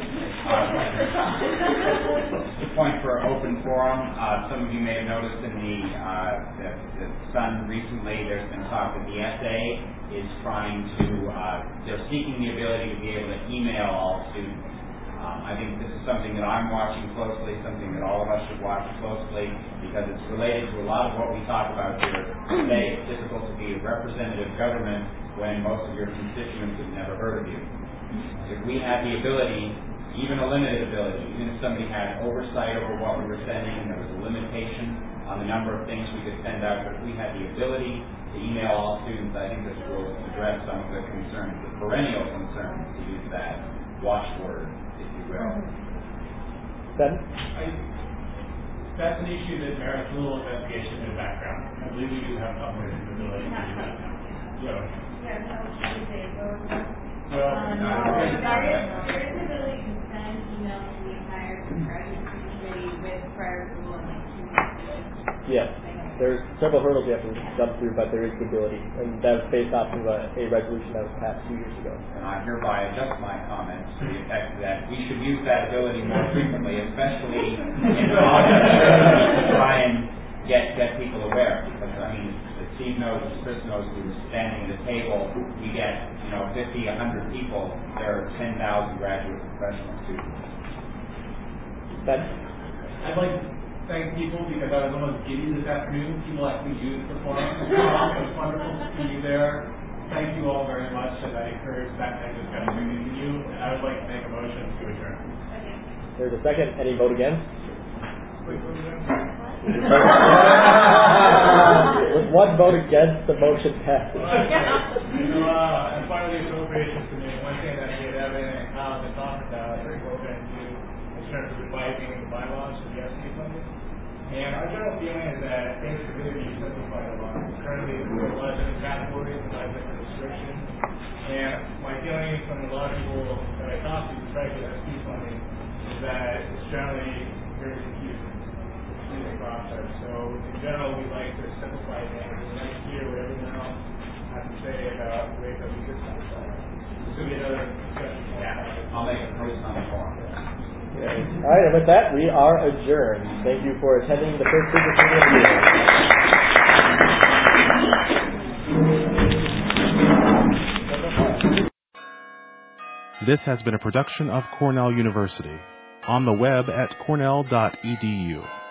Just a point for open forum. Uh, some of you may have noticed in the, uh, the, the Sun recently, there's been talk that the S A is trying to, uh, they're seeking the ability to be able to email all students. Um, I think this is something that I'm watching closely, something that all of us should watch closely, because it's related to a lot of what we talk about here today. It's difficult to be a representative government when most of your constituents have never heard of you. If we had the ability, even a limited ability, even if somebody had oversight over what we were sending and there was a limitation on the number of things we could send out, but if we had the ability to email all students, I think this will address some of the concerns, the perennial concerns, to use that watchword, if you will. Ben? I, that's an issue that merits a little investigation in the background. I believe we do have upward ability to do that now. So, Yeah, that was what we say. well, Uh, no, uh, there is, there is the ability to send emails to the entire graduate committee with prior approval and like two months. Yes. There's several hurdles you have to jump through, but there is the ability. And that was based off of a, a resolution that was passed two years ago. And I hereby adjust my comments to the effect that we should use that ability more frequently, especially in August, to try and get get people aware. Because, I mean, as Steve knows, as Chris knows, who's standing at the table, we get, you know, fifty, a hundred people. There are ten thousand graduate professional students. Ben? I'd like to thank people because I was almost giddy this afternoon. People actually used the forum. It was wonderful to see you there. Thank you all very much, and I encourage that kind of discussion to continue. And I would like to make a motion to adjourn. There's a second. Any vote against? Wait, what was that? With one vote against, the motion passes. You know, uh, and finally, appropriations committee. One thing that we have Evan and Kyle been talking about, very well going to in terms of revising the bylaws for the S D funding. And our general feeling is that things could really be simplified a lot. Currently, there are a lot of different categories, a lot of different restrictions. And my feeling from a lot of people that I talk to, especially with S D funding, is that it's generally very confusing. Confusing process. So in general, we like to simplify things. We like to hear what everyone else has to say about the way that we could simplify it. This will be another discussion. Yeah, I'll make a post on the forum. All right, and with that, we are adjourned. Thank you for attending the first business meeting of the year. This has been a production of Cornell University. On the web at cornell dot e d u.